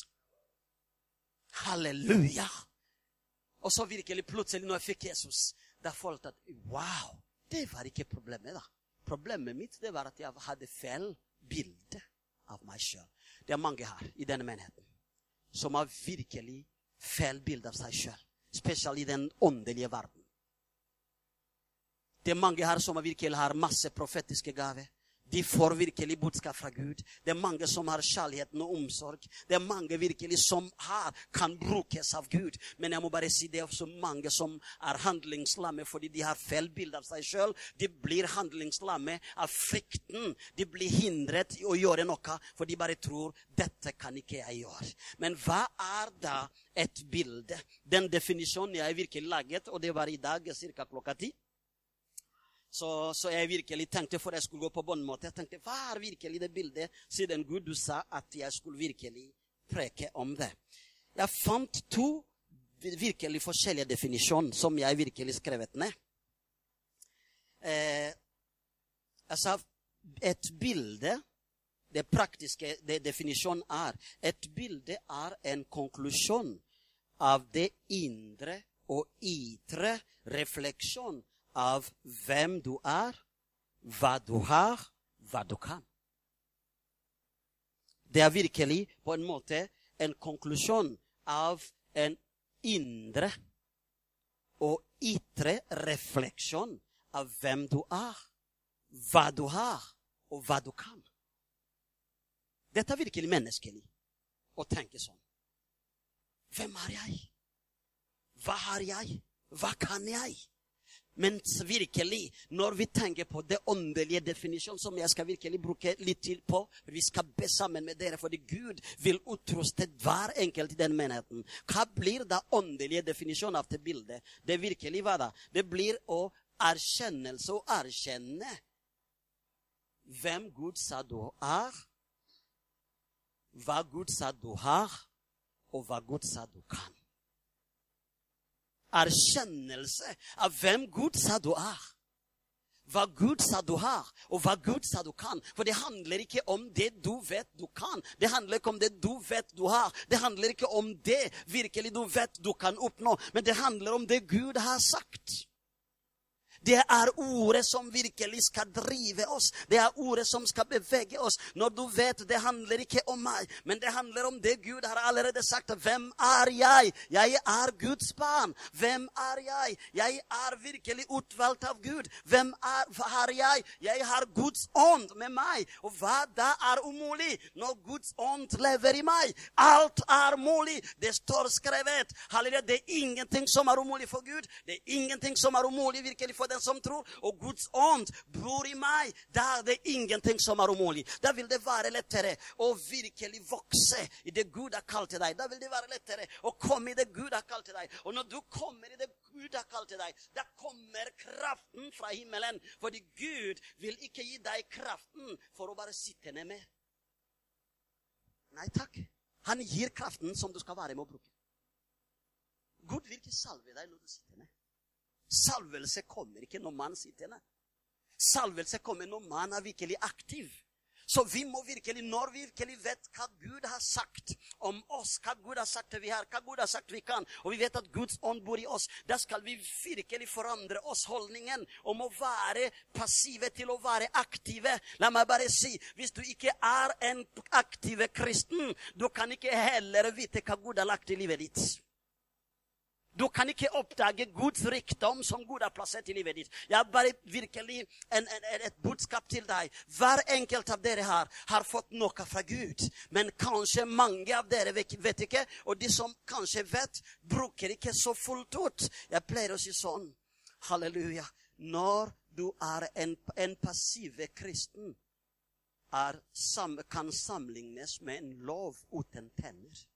Halleluja. Og så virkelig plutselig når jeg fikk Jesus, da følte jeg at, wow, det var ikke problemet da. Problemet mitt, det var at jeg hadde feil bilde av meg selv. Det er mange her i denne menigheten som har virkelig feil bilde av seg selv. Spesielt i den åndelige verden. Det er mange her som virkelig har masse profetiske gaver. De får virkelig budskap fra Gud. Det er mange som har kjærligheten og omsorg. Det er mange virkelig som kan brukes av Gud. Men jeg må bare si det er også mange som er handlingslamme fordi de har feil bilde av seg selv. De blir handlingslamme av frykten. De blir hindret i å gjøre noe, for de bare tror, dette kan ikke jeg gjøre. Men hva er da et bilde? Den definisjonen jeg virkelig laget, og det var i dag cirka klokka 10. Så jeg virkelig tenkte, for jeg skulle gå på båndmåte, jeg tenkte, hva er virkelig det bildet, siden Gud du sa at jeg skulle virkelig preke om det. Jeg fant 2 virkelig forskjellige definisjoner som jeg virkelig skrevet ned. Jeg sa, et bilde, det praktiske definisjonen er, et bilde er en konklusjon av det indre og ytre refleksjon av hvem du er, hva du har, hva du kan. Det er virkelig på en måte en konklusjon av en indre og ytre refleksjon av hvem du er, hva du har og hva du kan. Dette er virkelig menneskelig å tenke sånn. Hvem er jeg? Hva har jeg? Hva kan jeg? Men virkelig, når vi tenker på det åndelige definisjonen, som jeg skal virkelig bruke litt til på, vi skal be sammen med dere, fordi Gud vil utruste hver enkelt i den menigheten. Hva blir da åndelige definisjonen av det bildet? Det virkelig hva da? Det blir å erkjennelse og erkjenne hvem Gud sa du hva Gud sa du har, og hva Gud sa du kan. Erkjennelse av hvem Gud sa du hva Gud sa du har, og hva Gud sa du kan. For det handler ikke om det du vet du kan. Det handler ikke om det du vet du har. Det handler ikke om det virkelig du vet du kan oppnå. Men det handler om det Gud har sagt. Det ordet som virkelig skal drive oss. Det ordet som skal bevege oss. Når du vet, det handler ikke om meg, men det handler om det Gud har allerede sagt. Hvem jeg? Jeg Guds barn. Hvem jeg? Jeg virkelig utvalgt av Gud. Hvem har jeg? Jeg har Guds ånd med meg. Og hva da umulig? Når Guds ånd lever i meg. Alt mulig. Det står skrevet. Halleluja, det ingenting som umulig for Gud. Det ingenting som umulig virkelig for den som tror, og Guds ånd bor i meg, da det ingenting som umulig. Da vil det være lettere å virkelig vokse i det Gud har kalt til deg. Da vil det være lettere å komme i det Gud har kalt til deg. Og når du kommer i det Gud har kalt til deg, da kommer kraften fra himmelen. Fordi Gud vil ikke gi deg kraften for å bare sitte ned med. Nei takk. Han gir kraften som du skal være med å bruke. Gud vil ikke salve deg når du sitter ned. Salvelse kommer ikke når man sitter ned. Salvelse kommer når man virkelig aktiv. Så vi må virkelig, når vi virkelig vet hva Gud har sagt om oss, hva Gud har sagt vi har, hva Gud har sagt vi kan, og vi vet at Guds ånd bor i oss, da skal vi virkelig forandre oss holdningen om å være passive til å være aktive. La meg bare si, hvis du ikke en aktive kristen, du kan ikke heller vite hva Gud har lagt i livet ditt. Du kan ikke oppdage Guds rikdom som Gud har plassert i livet ditt. Jeg har bare virkelig et budskap til deg. Hver enkelt av dere har fått noe fra Gud. Men kanskje mange av dere vet ikke, og de som kanskje vet, bruker ikke så fullt ut. Jeg pleier å si sånn, halleluja, når du en passive kristen, kan sammenlignes med en lov uten tenner.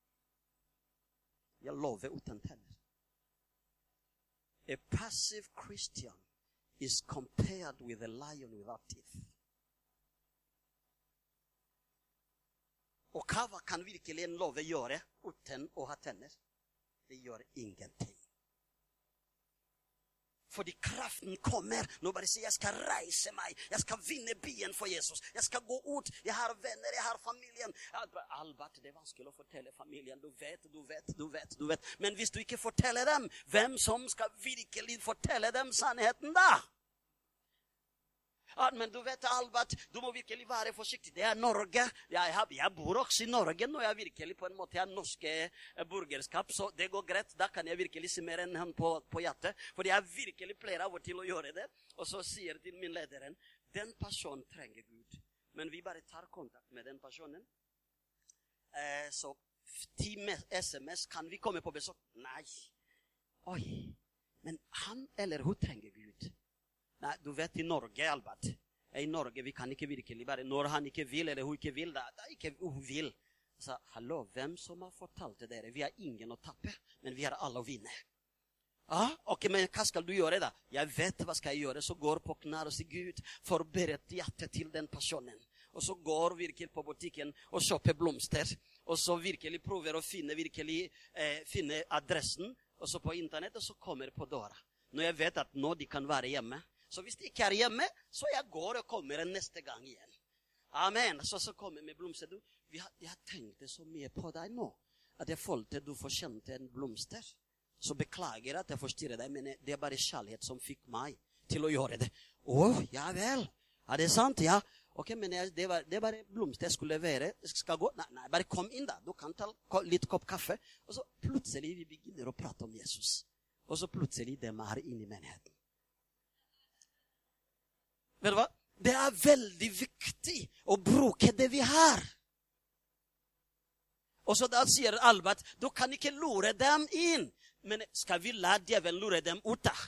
Jeg lover uten tenner. A passive Christian is compared with a lion without teeth. Og hva kan virkelig en lov gjøre uten å ha tenner? Det gjør ingenting. Fordi kraften kommer. Nå bare sier jeg skal reise meg. Jeg skal vinne byen for Jesus. Jeg skal gå ut. Jeg har venner, jeg har familien. Albert, det vanskelig å fortelle familien. Du vet. Men hvis du ikke forteller dem, hvem som skal virkelig fortelle dem sannheten da? Men du vet, Albert, du må virkelig være forsiktig. Det Norge. Jeg bor også i Norge når jeg virkelig på en måte har norske borgerskap, så det går greit. Da kan jeg virkelig se mer enn han på hjertet. Fordi jeg virkelig pleier av og til å gjøre det. Og så sier til min lederen, den personen trenger Gud. Men vi bare tar kontakt med den personen. Så 10 SMS kan vi komme på besøk. Nei. Oi. Men han eller hun trenger Gud. Nei, du vet i Norge, Albert. I Norge, vi kan ikke virkelig bare, når han ikke vil, eller hun ikke vil, da ikke hun vil. Så, hallo, hvem som har fortalt dere? Vi har ingen å tappe, men vi har alle å vinne. Ok, men hva skal du gjøre da? Jeg vet hva skal jeg gjøre. Så går på knær og sier, Gud, forbered hjertet til den personen. Og så går virkelig på butikken og kjøper blomster. Og så virkelig prøver å finne adressen, og så på internett, og så kommer på døra. Når jeg vet at nå de kan være hjemme. Så hvis de ikke er hjemme, så jeg går og kommer neste gang igjen. Amen. Så kommer jeg med blomster. Jeg har tenkt så mye på deg nå, at jeg følte du fortjente en blomster. Så beklager at jeg forstyrrer deg, men det bare kjærlighet som fikk meg til å gjøre det. Ja vel. Er det sant? Ja. Ok, men det bare blomster jeg skulle levere. Skal gå? Nei, bare kom inn da. Du kan ta litt kopp kaffe. Og så plutselig vi begynner å prate om Jesus. Og så plutselig dem inne i menigheten. Vet du hva? Det veldig viktig å bruke det vi har. Og så da sier Albert, du kan ikke lure dem inn. Men skal vi la djevelen lure dem ut da?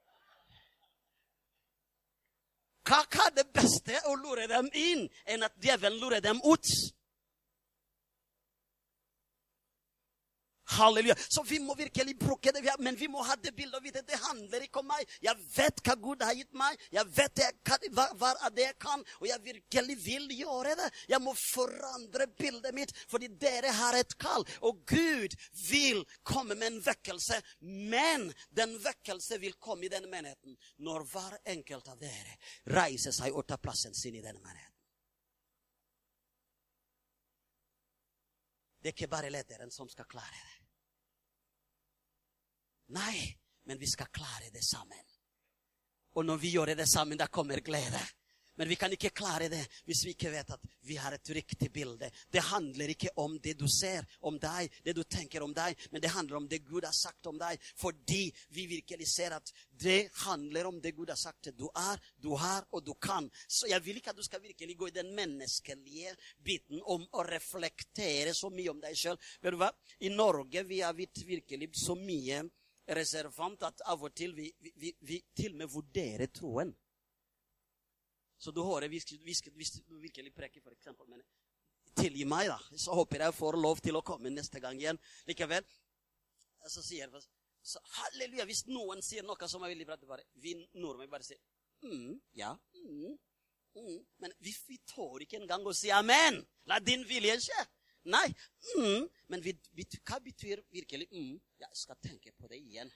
Hva det beste å lure dem inn, enn at djevelen lurer dem ut? Halleluja. Så vi må virkelig bruke det, men vi må ha det bildet og vite, det handler ikke om meg. Jeg vet hva Gud har gitt meg. Jeg vet hva det jeg kan, og jeg virkelig vil gjøre det. Jeg må forandre bildet mitt, fordi dere har et kall, og Gud vil komme med en vekkelse, men den vekkelse vil komme i denne menigheten, når hver enkelt av dere reiser seg og tar plassen sin i denne menigheten. Det er ikke bare lederen som skal klare det. Nei, men vi skal klare det sammen. Og når vi gjør det sammen, da kommer glede. Men vi kan ikke klare det hvis vi ikke vet at vi har et riktig bilde. Det handler ikke om det du ser om deg, det du tenker om deg, men det handler om det Gud har sagt om deg, fordi vi virkelig ser at det handler om det Gud har sagt. Du er, du har og du kan. Så jeg vil ikke at du skal virkelig gå i den menneskelige biten om å reflektere så mye om deg selv. Vet du hva? I Norge vi har virkelig så mye reservant at av og til vi til og med vurderer troen. Så du hører, hvis du virkelig preker for eksempel, men tilgi meg da, så håper jeg får lov til å komme neste gang igjen. Likevel, så sier jeg, så, halleluja, hvis noen sier noe som er veldig bra, vi nordmenn bare sier, ja, men vi tår ikke engang å si amen. La din vilje skje. Nei, men hva betyr virkelig, jeg skal tenke på det igjen.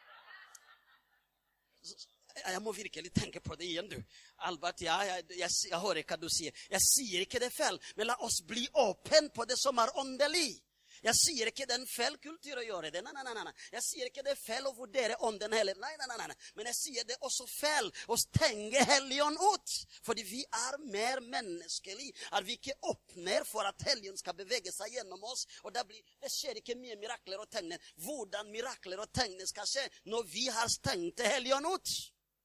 Jeg må virkelig tenke på det igjen, du. Albert, jeg hører hva du sier. Jeg sier ikke det feil, men la oss bli åpen på det som er åndelig. Jeg sier ikke den feil kultur å gjøre det. Nei. Jeg sier ikke det feil å vurdere ånden heller. Nei. Men jeg sier det også feil å stenge Helligånd ut. Fordi vi er mer menneskelig. At vi ikke åpner for at Helligånd skal bevege seg gjennom oss. Og det skjer ikke mye mirakler og tegner. Hvordan mirakler og tegner skal skje når vi har stengt Helligånd ut?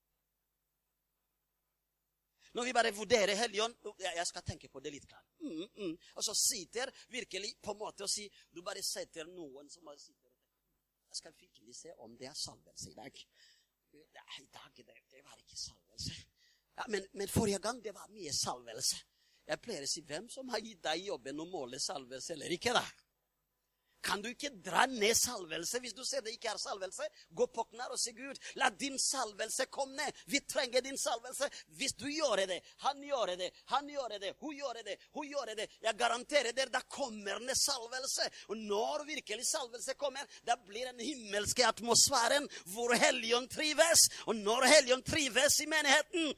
Når vi bare vurderer Helligånd, jeg skal tenke på det litt klart. Og så sitter virkelig på en måte og sier, du bare setter noen som bare sitter og tenker, jeg skal virkelig se om det er salvelse i dag. I dag, det var ikke salvelse. Ja, men forrige gang det var mye salvelse. Jeg pleier å si, hvem som har gitt deg jobben å måle salvelse eller ikke da? Kan du ikke dra ned salvelse hvis du ser det ikke er salvelse? Gå på knær og si Gud, la din salvelse komme ned. Vi trenger din salvelse. Hvis du gjør det, han gjør det, hun gjør det. Jeg garanterer dere, da kommer ned salvelse. Og når virkelig salvelse kommer, da blir den himmelske atmosfæren hvor Helligånd trives. Og når Helligånd trives i menigheten,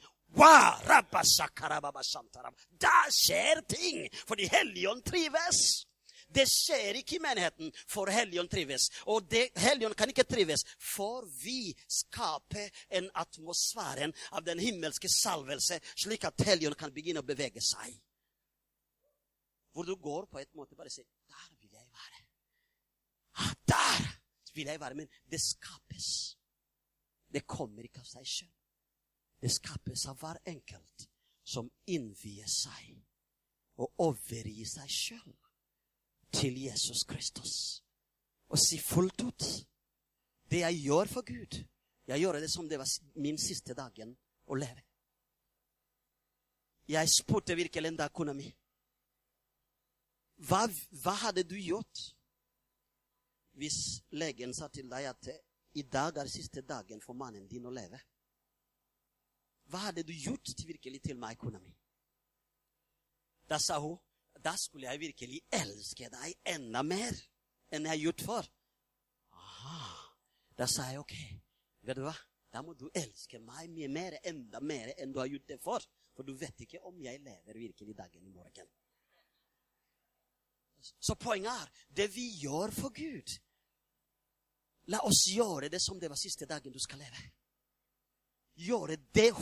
da skjer ting, fordi Helligånd trives. Det skjer ikke i menigheten, for Helligånd trives. Og Helligånd kan ikke trives, for vi skaper en atmosfære av den himmelske salvelse, slik at Helligånd kan begynne å bevege seg. Hvor du går på et måte bare sier, der vil jeg være. Der vil jeg være, men det skapes. Det kommer ikke av seg selv. Det skapes av hver enkelt som innvier seg og overgir seg selv til Jesus Kristus. Og si fullt ut, det jeg gjør for Gud, jeg gjør det som det var min siste dagen å leve. Jeg spurte virkelig en dag kona mi, hva hadde du gjort hvis legen sa til deg at i dag er siste dagen for mannen din å leve? Hva hadde du gjort virkelig til meg, kona mi? Da sa hun, da skulle jeg virkelig elske deg enda mer enn jeg har gjort for. Aha. Da sa jeg, ok, vet du hva? Da må du elske meg mye mer, enda mer enn du har gjort det for. For du vet ikke om jeg lever virkelig dagen i morgen. Så poenget er, det vi gjør for Gud, la oss gjøre det som det var siste dagen du skal leve. Gjøre det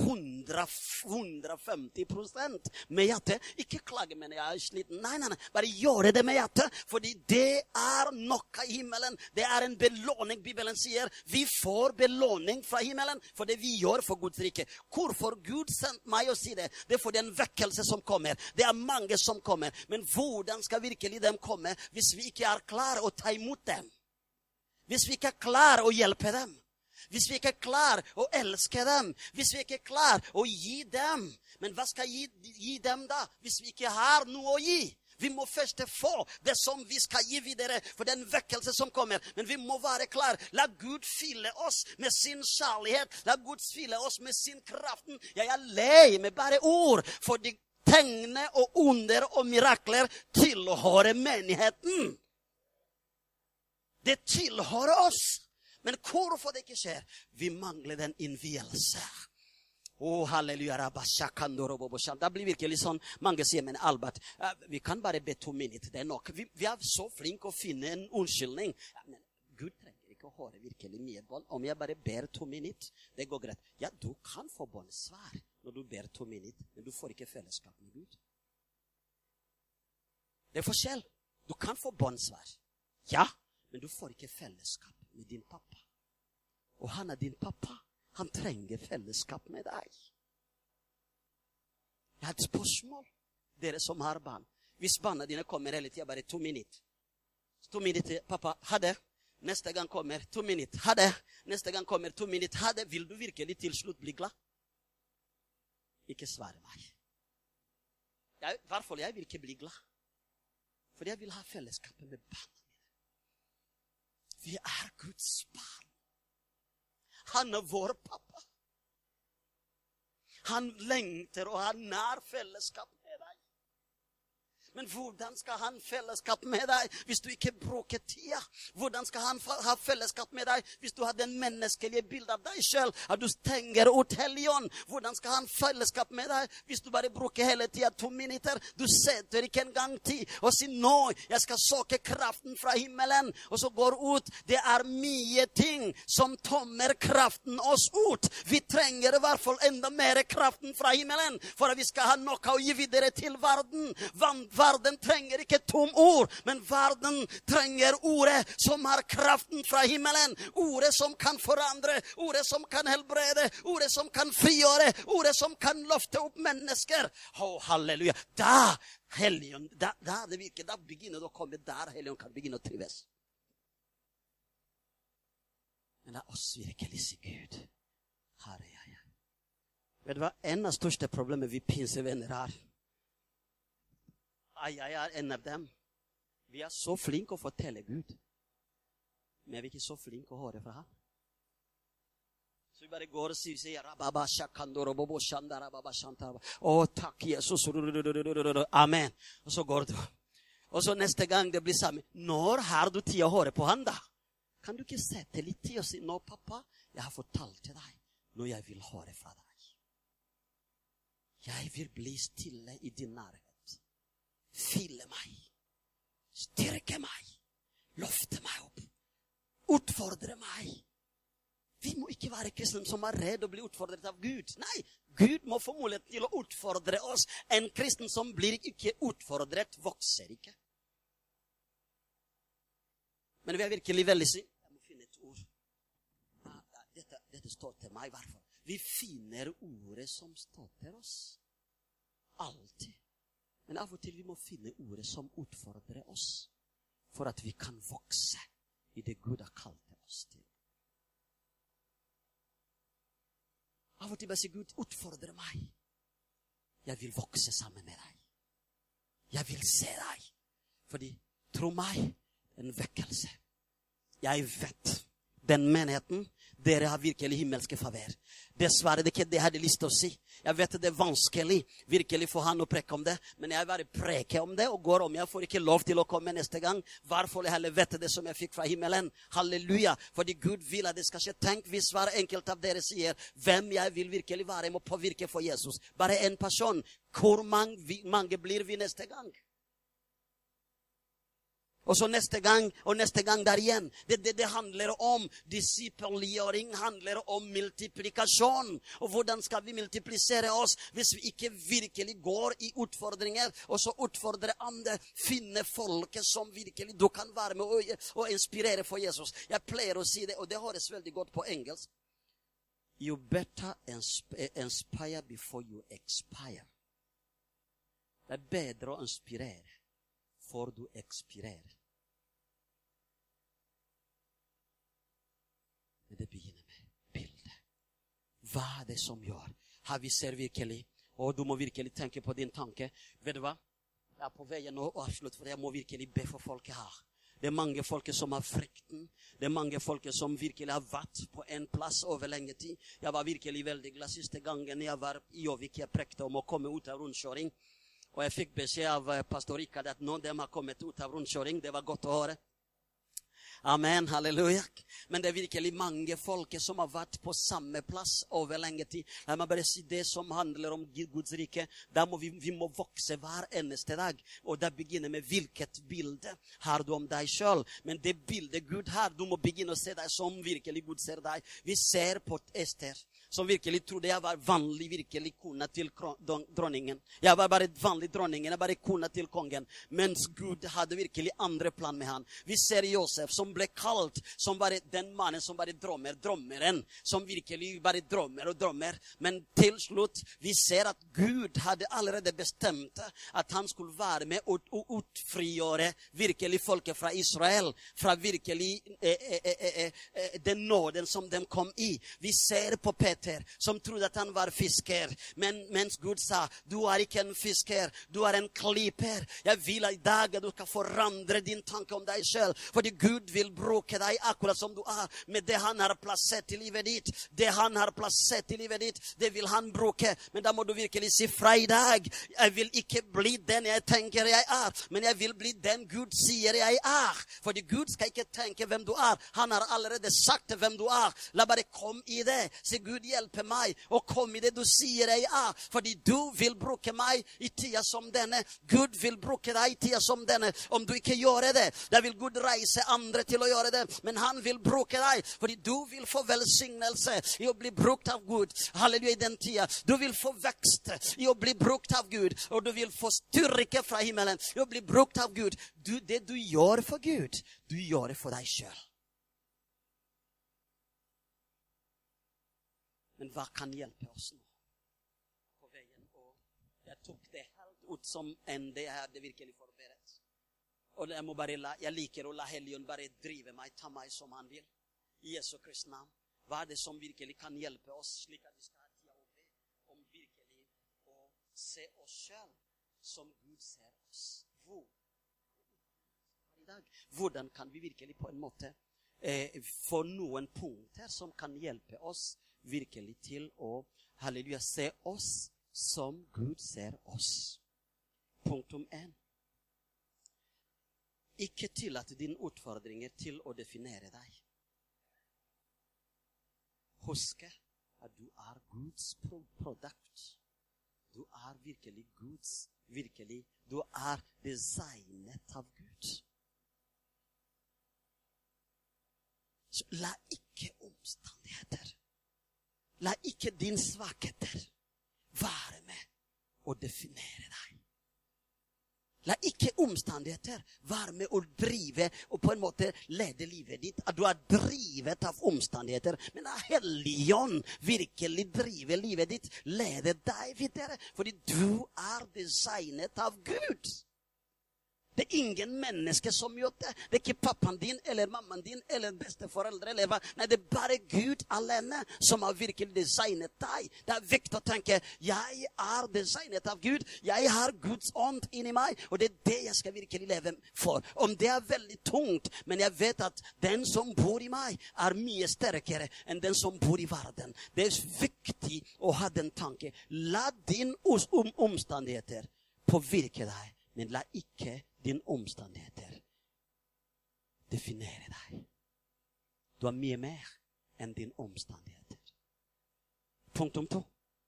150% med hjertet. Ikke klage, men jeg er sliten. Nei. Bare gjøre det med hjertet. Fordi det er noe i himmelen. Det er en belåning, Bibelen sier. Vi får belåning fra himmelen for det vi gjør for Guds rike. Hvorfor Gud sendte meg å si det? Det er for den vekkelse som kommer. Det er mange som kommer. Men hvordan skal virkelig dem komme hvis vi ikke er klare å ta imot dem? Hvis vi ikke er klare å hjelpe dem? Hvis vi ikke er klar å elske dem, hvis vi ikke er klar å gi dem, men hva skal gi dem da, hvis vi ikke har noe å gi? Vi må først få det som vi skal gi videre for den vekkelse som kommer. Men vi må være klar. La Gud fylle oss med sin kjærlighet. La Gud fylle oss med sin kraften. Jeg er lei med bare ord, for de tegnene og under og mirakler tilhører menigheten. Det tilhører oss. Men hvorfor det ikke skjer? Vi mangler den innvielse. Halleluja. Da blir virkelig sånn, mange sier, men Albert, vi kan bare be 2 minutter, det er nok. Vi er så flinke å finne en unnskyldning. Men Gud trenger ikke å høre virkelig mye bånd. Om jeg bare ber 2 minutter, det går greit. Ja, du kan få båndsvar når du ber 2 minutter, men du får ikke fellesskap med Gud. Det er forskjell. Du kan få båndsvar. Ja, men du får ikke fellesskap med din pappa. Og han er din pappa. Han trenger fellesskap med deg. Jeg har et spørsmål, dere som har barn. Hvis barna dine kommer hele tiden, bare 2 minutter. 2 minutter, pappa, ha det. Neste gang kommer 2 minutter, ha det. Neste gang kommer 2 minutter, ha det. Vil du virkelig til slutt bli glad? Ikke svare meg. I hvert fall jeg vil ikke bli glad. For jeg vil ha fellesskapet med barna mine. Vi er Guds barn. Han er vår pappa. Han lengter og har nær fellesskap med deg. Men hvordan skal han fellesskap med deg hvis du ikke bruker tida? Hvordan skal han ha fellesskap med deg hvis du har den menneskelige bildet av deg selv? At du stenger ut Helligånd. Hvordan skal han fellesskap med deg hvis du bare bruker hele tida 2 minutter? Du setter ikke en gang tid og sier nå, jeg skal søke kraften fra himmelen. Og så går ut. Det er mye ting som tommer kraften oss ut. Vi trenger i hvert fall enda mer kraften fra himmelen for at vi skal ha noe å gi videre til verden. Verden trenger ikke tom ord, men verden trenger ordet som har kraften fra himmelen. Ordet som kan forandre, ordet som kan helbrede, ordet som kan frigjøre, ordet som kan løfte opp mennesker. Halleluja. Da begynner det å komme der Helligånd kan begynne å trives. Men det er oss virkelig, sier Gud. Herre, jeg. Vet du hva? En av største problemet vi pinsevenner har. Jeg er en av dem. Vi er så flinke å fortelle Gud. Men vi er ikke så flinke å høre fra ham. Så vi bare går og sier takk Jesus. Amen. Og så går du. Og så neste gang det blir sammen. Når har du tid å høre på han da? Kan du ikke sette litt tid og si, nå pappa, jeg har fortalt til deg når jeg vil høre fra deg. Jeg vil bli stille i din nærhet. Fylle meg, styrke meg, løfte meg opp, utfordre meg. Vi må ikke være kristne som er redd å bli utfordret av Gud. Nei, Gud må få mulighet til å utfordre oss. En kristen som blir ikke utfordret, vokser ikke. Men vi er virkelig veldig synd. Jeg må finne et ord. Dette står til meg i hvert fall. Vi finner ordet som står til oss. Alltid. Men av og til vi må finne ordet som utfordrer oss, for at vi kan vokse i det Gud har kalt oss til. Av og til bare sier Gud, utfordre meg. Jeg vil vokse sammen med deg. Jeg vil se deg. Fordi, tro meg, en vekkelse. Jeg vet, den menigheten, dere har virkelig himmelske favør. Dessverre, det er ikke det jeg hadde lyst til å si. Jeg vet det er vanskelig virkelig for han å preke om det, men jeg bare preker om det og går om. Jeg får ikke lov til å komme neste gang. Hvorfor jeg heller vet det som jeg fikk fra himmelen. Halleluja, fordi Gud vil at det skal skje. Tenk hvis hver enkelt av dere sier, hvem jeg vil virkelig være med å påvirke for Jesus. Bare en person. Hvor mange blir vi neste gang? Og så neste gang, og neste gang der igjen. Det handler om disippelgjøring, handler om multiplikasjon. Og hvordan skal vi multiplisere oss hvis vi ikke virkelig går i utfordringer, og så utfordre andre, finne folket som virkelig du kan være med og inspirere for Jesus. Jeg pleier å si det, og det høres veldig godt på engelsk. You better inspire before you expire. Det er bedre å inspirere for du ekspirerer. Men det begynner med bildet. Hva er det som gjør? Her vi ser virkelig, og du må virkelig tenke på din tanke. Vet du hva? Jeg er på veien å avslutte, for jeg må virkelig be for folket her. Det mange folket som har frykten. Det mange folket som virkelig har vært på en plass over lenge tid. Jeg var virkelig veldig glad siste gangen jeg var i Jovik. Jeg prekte om å komme ut av rundkjøring. Og jeg fikk beskjed av pastor Rikard at nå de har kommet ut av rundkjøring. Det var godt å høre. Amen, halleluja. Men det er virkelig mange folk som har vært på samme plass over lenge tid. La meg bare si det som handler om Guds rike. Da må vi må vokse hver eneste dag. Og det begynner med hvilket bilde har du om deg selv. Men det bildet Gud har, du må begynne å se deg som virkelig Gud ser deg. Vi ser på Ester, som virkelig trodde jeg var vanlig, virkelig kona til dronningen. Jeg var bare vanlig dronningen, jeg var bare kona til kongen. Mens Gud hadde virkelig andre plan med han. Vi ser Josef, som ble kalt som bare den mannen som bare drømmeren, som virkelig bare drømmer og drømmer. Men til slutt, vi ser at Gud hadde allerede bestemt at han skulle være med og utfrigjøre virkelig folket fra Israel, fra virkelig den nåden som de kom i. Vi ser på Peter, som trodde at han var fisker, men mens Gud sa, du er ikke en fisker, du er en klipper. Jeg vil i dag at du skal forandre din tanke om deg selv, fordi Gud vil bruke deg akkurat som du er, med det han har plassert i livet ditt. Det han har plassert i livet ditt, det vil han bruke. Men da må du virkelig si fra i dag, jeg vil ikke bli den jeg tenker jeg er, men jeg vil bli den Gud sier jeg er. Fordi Gud skal ikke tenke hvem du er. Han har allerede sagt hvem du er. La bare komme i det. Si Gud hjelpe meg å komme i det du sier jeg er. Fordi du vil bruke meg i tida som denne. Gud vil bruke deg i tida som denne. Om du ikke gjør det, da vil Gud reise andre til å gjøre det. Men han vil bruke deg, fordi du vil få velsignelse i å bli brukt av Gud. Halleluja, i den tida. Du vil få vekst i å bli brukt av Gud, og du vil få styrke fra himmelen i å bli brukt av Gud. Det du gjør for Gud, du gjør det for deg selv. Men hva kan hjelpe oss nå på veien? Og jeg tok det helt ut som enn det jeg hadde virkelig forberedt. Og jeg liker å la Helligånd bare drive meg, ta meg som han vil. I Jesu Kristi navn. Hva er det som virkelig kan hjelpe oss, slik at vi skal ha tid å be om virkelig å se oss selv som Gud ser oss? Hvordan kan vi virkelig på en måte få noen punkter som kan hjelpe oss virkelig til å, halleluja, se oss som Gud ser oss? Punktum 1. Ikke tillat dine utfordringer til å definere deg. Husk at du er Guds produkt. Du er virkelig Guds, virkelig. Du er designet av Gud. Så la ikke omstendigheter, la ikke din svakheter være med å definere deg. La ikke omstendigheter være med å drive og på en måte lede livet ditt. At du er drivet av omstendigheter. Men la Helligånd virkelig drive livet ditt, lede deg videre. Fordi du er designet av Gud. Det er ingen menneske som gjør det. Det er ikke pappaen din, eller mammaen din, eller besteforeldre, eller hva. Nei, det er bare Gud alene som har virkelig designet deg. Det er viktig å tenke, jeg er designet av Gud. Jeg har Guds ånd inni meg, og det er det jeg skal virkelig leve for. Om det er veldig tungt, men jeg vet at den som bor i meg er mye sterkere enn den som bor i verden. Det er viktig å ha den tanken. La din omstendigheter påvirke deg, men la ikke din omstendigheter definere deg. Du er mye mer enn din omstendigheter. Punktum 2.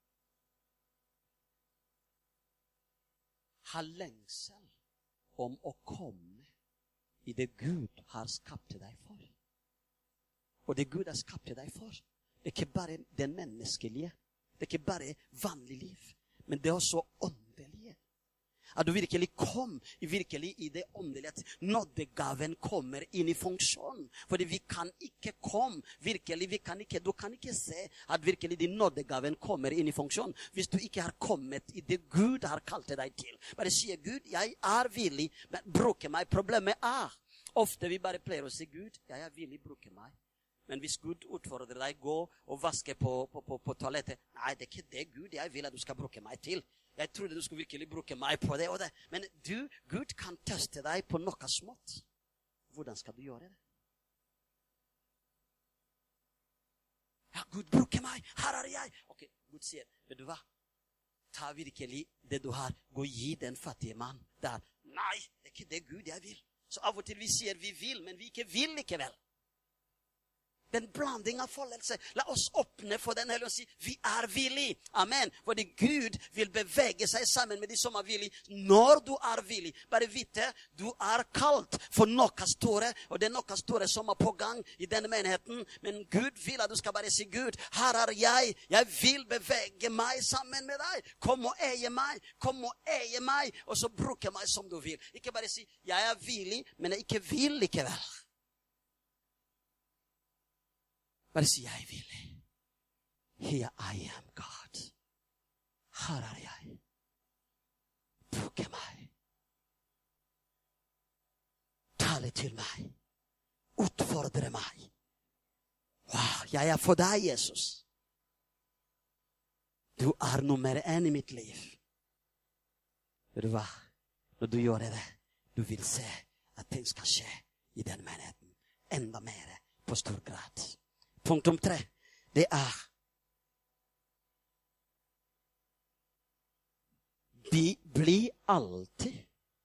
Ha lengsel om å komme i det Gud har skapt deg for. Og det Gud har skapt deg for, det er ikke bare den menneskelige, det er ikke bare vanlig liv, men det er også åndelige. At du virkelig kom i det åndelige, at nådegaven kommer inn i funksjon. Fordi vi kan ikke komme, virkelig, du kan ikke se at virkelig din nådegaven kommer inn i funksjon, hvis du ikke har kommet i det Gud har kalt deg til. Bare sier Gud, jeg er villig, men bruke meg. Problemet er, ofte vi bare pleier å si Gud, jeg er villig, bruke meg. Men hvis Gud utfordrer deg, gå og vaske på toalettet. Nei, det er ikke det Gud jeg vil at du skal bruke meg til. Jeg trodde du skulle virkelig bruke meg på det og det. Men Gud kan teste deg på noe smått. Hvordan skal du gjøre det? Ja, Gud bruker meg. Her jeg. Ok, Gud sier, vet du hva? Ta virkelig det du har. Gå og gi den fattige mann der. Nei, det ikke det Gud jeg vil. Så av og til vi sier vi vil, men vi ikke vil likevel. Den blanding av følelse. La oss åpne for den hele og si, vi villige. Amen. Fordi Gud vil bevege seg sammen med de som villige. Når du villig, bare vite, du kalt for noe store, og det noe store som på gang i denne menigheten. Men Gud vil at du skal bare si, Gud, her jeg vil bevege meg sammen med deg. Kom og eie meg, og så bruke meg som du vil. Ikke bare si, jeg villig, men jeg ikke vil likevel. Bare si, jeg vil. Here I am, God. Her jeg. Bruke meg. Tale til meg. Utfordre meg. Wow, jeg for deg, Jesus. Du nummer 1 i mitt liv. Vet du hva? Når du gjør det, du vil se at ting skal skje i den menigheten. Enda mer på stor grad. Punktum 3, det bli alltid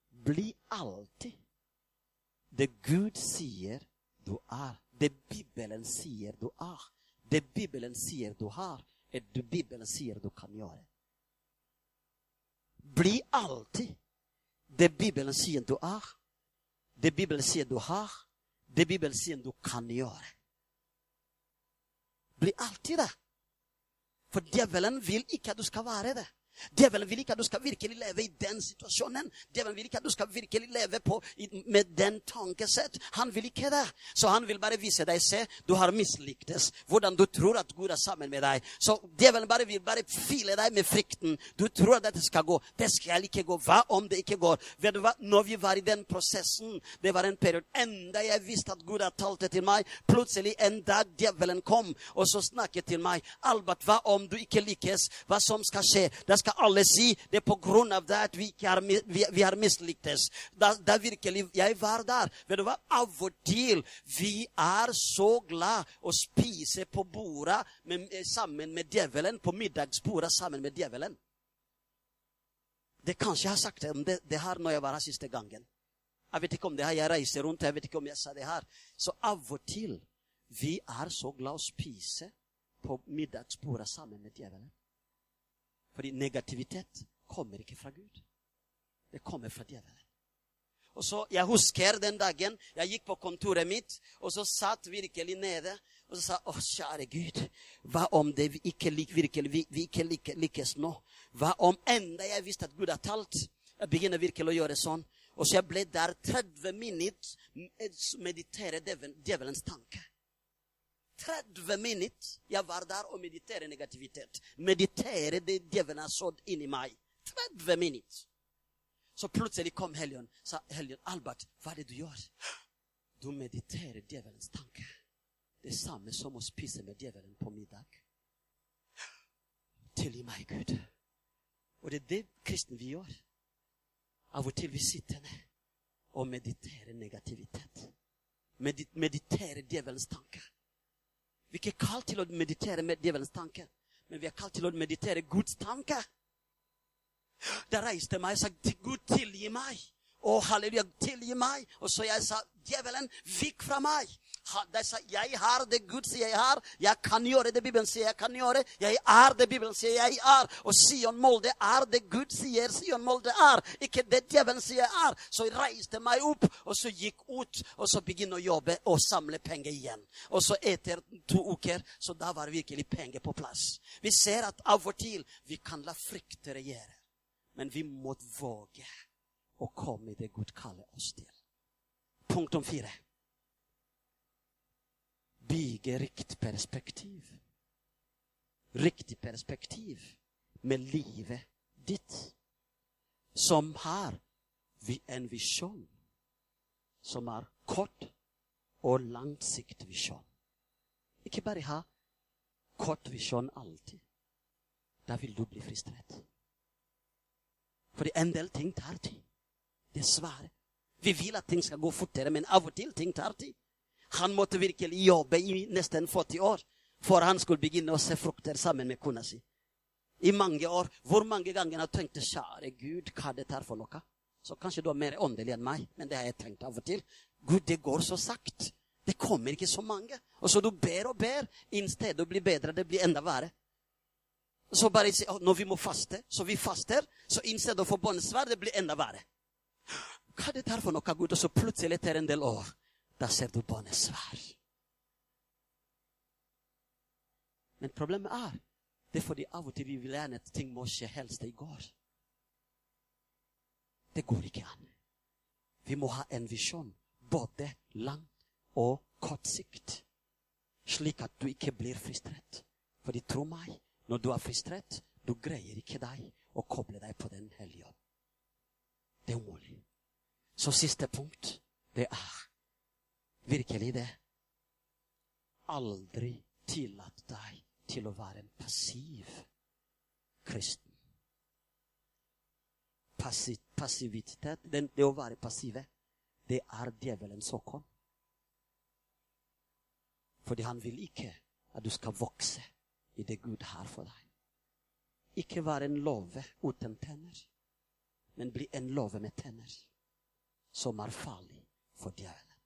det Gud sier du det Bibelen sier du det Bibelen sier du har, det Bibelen sier du kan gjøre. Bli alltid det Bibelen sier du det Bibelen sier du har, det Bibelen sier du kan gjøre. Bli alltid det. For djevelen vil ikke at du skal være det. Djevelen vil ikke at du skal virkelig leve i den situasjonen. Djevelen vil ikke at du skal virkelig leve med den tankesett. Han vil ikke det. Så han vil bare vise deg, se, du har mislyktes. Hvordan du tror at Gud sammen med deg. Så djevelen vil bare file deg med frykten. Du tror at dette skal gå. Det skal ikke gå. Hva om det ikke går? Vet du hva? Når vi var i den prosessen, det var en periode, enda jeg visste at Gud talte til meg, plutselig en dag djevelen kom, og så snakket til meg. Albert, hva om du ikke lykkes? Hva som skal skje? Det skal alle si, det på grunn av det at vi har mislyktes. Da virkelig, jeg var der. Vet du hva? Av og til, vi så glad å spise på bordet sammen med djevelen, på middagsbordet sammen med djevelen. Det kanskje jeg har sagt det her når jeg var her siste gangen. Jeg vet ikke om det her, jeg reiser rundt, jeg vet ikke om jeg sa det her. Så av og til, vi så glad å spise på middagsbordet sammen med djevelen. Fordi negativitet kommer ikke fra Gud. Det kommer fra djevelen. Og så, jeg husker den dagen, jeg gikk på kontoret mitt, og så satt virkelig nede, og så sa, kjære Gud, hva om det vi ikke lykkes nå? Hva om enda jeg visste at Gud har talt? Jeg begynner virkelig å gjøre sånn. Og så jeg ble der 30 minutter, meditere djevelens tanke. 30 minutter, jeg var der og meditere negativitet. Meditere det djevelen har sådd inn i meg. 30 minutter. Så plutselig kom Helgen, sa Helgen, Albert, hva det du gjør? Du mediterer djevelens tanke. Det samme som å spise med djevelen på middag. Tilgi meg, Gud. Og det det kristne vi gjør. Av og til vi sitter ned og mediterer negativitet. Mediterer djevelens tanke. Vi er ikke kalt til å meditere med djevelens tanke, men vi kalt til å meditere Guds tanke. Da reiste meg og sa, Gud tilgi meg. Halleluja, tilgi meg. Og så jeg sa, djevelen, vik fra meg. De sa, jeg har det Gud sier jeg har. Jeg kan gjøre det Bibelen sier jeg kan gjøre. Jeg det Bibelen sier jeg Og Sion Molde det Gud sier Sion Molde Ikke det djevelen sier jeg Så jeg reiste meg opp, og så gikk ut, og så begynte å jobbe og samle penger igjen. Og så etter 2 uker, så da var virkelig penger på plass. Vi ser at av og til, vi kan la frykt regjere. Men vi må våge å komme i det Gud kaller oss til. Punktum 4. Bygge riktig perspektiv. Riktig perspektiv med livet ditt. Som har en visjon. Som kort og langsiktig visjon. Ikke bare ha kort visjon alltid. Da vil du bli fristret. Fordi en del ting tar tid. Dessverre. Vi vil at ting skal gå fortere, men av og til ting tar tid. Han måtte virkelig jobbe i nesten 40 år, for han skulle begynne å se frukter sammen med kona si. I mange år, hvor mange ganger har jeg tenkt, kjære Gud, hva det tar for noe? Så kanskje du er mer åndelig enn meg, men det har jeg tenkt av og til. Gud, det går så sagt. Det kommer ikke så mange. Og så du ber og ber, i stedet å bli bedre, det blir enda verre. Så bare si, når vi må faste, så vi faster, så i stedet å få bønnesvar, det blir enda verre. Hva det tar for noe, Gud? Og så plutselig etter en del år, da ser du bønnesvar. Men problemet er, det er fordi av og til vi vil gjerne at ting må skje helst i går. Det går ikke an. Vi må ha en visjon, både lang og kort sikt, slik at du ikke blir frustrert. Fordi tro meg, når du er frustrert, du greier ikke deg å koble deg på den hellige ånd. Det er umulig. Så siste punkt, det er virkelig det. Aldri tillat deg til å være en passiv kristen. Passivitet, det å være passive, det er djevelens såkon. Fordi han vil ikke at du skal vokse i det Gud har for deg. Ikke være en låve uten tenner, men bli en låve med tenner, som er farlig for djevelen.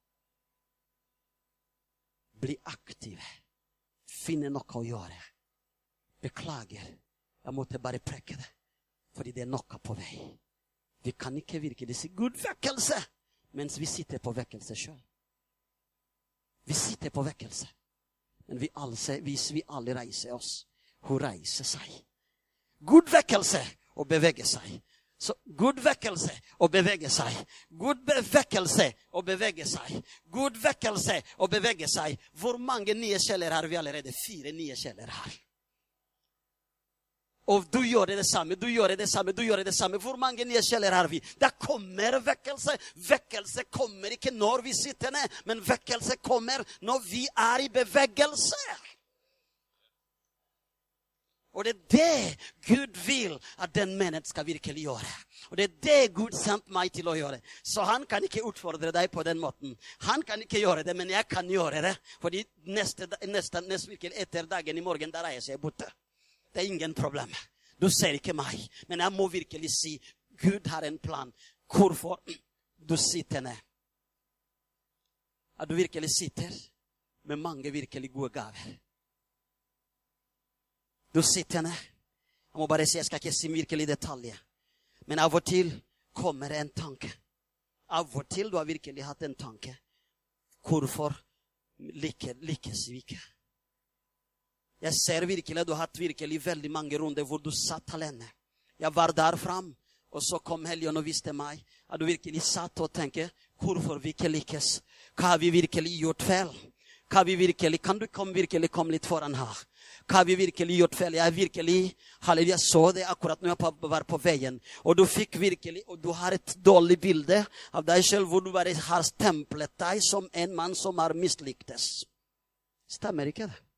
Bli aktive. Finne noe å gjøre. Beklager, jeg måtte bare prekke det, fordi det er noe på vei. Vi kan ikke virkelig si Gud vekkelse, mens vi sitter på vekkelse selv. Vi sitter på vekkelse. Men hvis vi alle reiser oss, hun reiser seg. Gud vekkelse og bevege seg. Så Gud vekkelse og bevege seg. Gud vekkelse og bevege seg. Gud vekkelse og bevege seg. Hvor mange nye sjeler har vi allerede? 4 nye sjeler her. Og du gjør det samme, du gjør det samme, du gjør det samme. Hvor mange nye sjeler har vi? Det kommer vekkelse. Vekkelse kommer ikke når vi sitter ned, men vekkelse kommer når vi er i bevegelse. Og det er det Gud vil at den menighet skal virkelig gjøre. Og det er det Gud sendte meg til å gjøre. Så han kan ikke utfordre deg på den måten. Han kan ikke gjøre det, men jeg kan gjøre det. Fordi neste virkelig etter dagen i morgen, der reiser jeg borte. Det er ingen problem. Du ser ikke meg. Men jeg må virkelig si, Gud har en plan. Hvorfor du sitter ned? At du virkelig sitter med mange virkelig gode gaver. Du sitter ned. Jeg må bare si, jeg skal ikke si virkelig detaljer. Men av og til kommer en tanke. Av og til du har virkelig hatt en tanke. Hvorfor lykkes vi ikke? Jeg ser virkelig at du har hatt virkelig veldig mange runder hvor du satt alene. Jeg var der frem, og så kom Helgen og viste meg at du virkelig satt og tenkte, hvorfor vi ikke lykkes? Hva har vi virkelig gjort feil? Kan du virkelig komme litt foran her? Hva har vi virkelig gjort feil? Jeg så det akkurat når jeg var på veien. Og du fikk virkelig, og du har et dårlig bilde av deg selv, hvor du bare har stemplet deg som en mann som har mislyktes. Stemmer ikke det?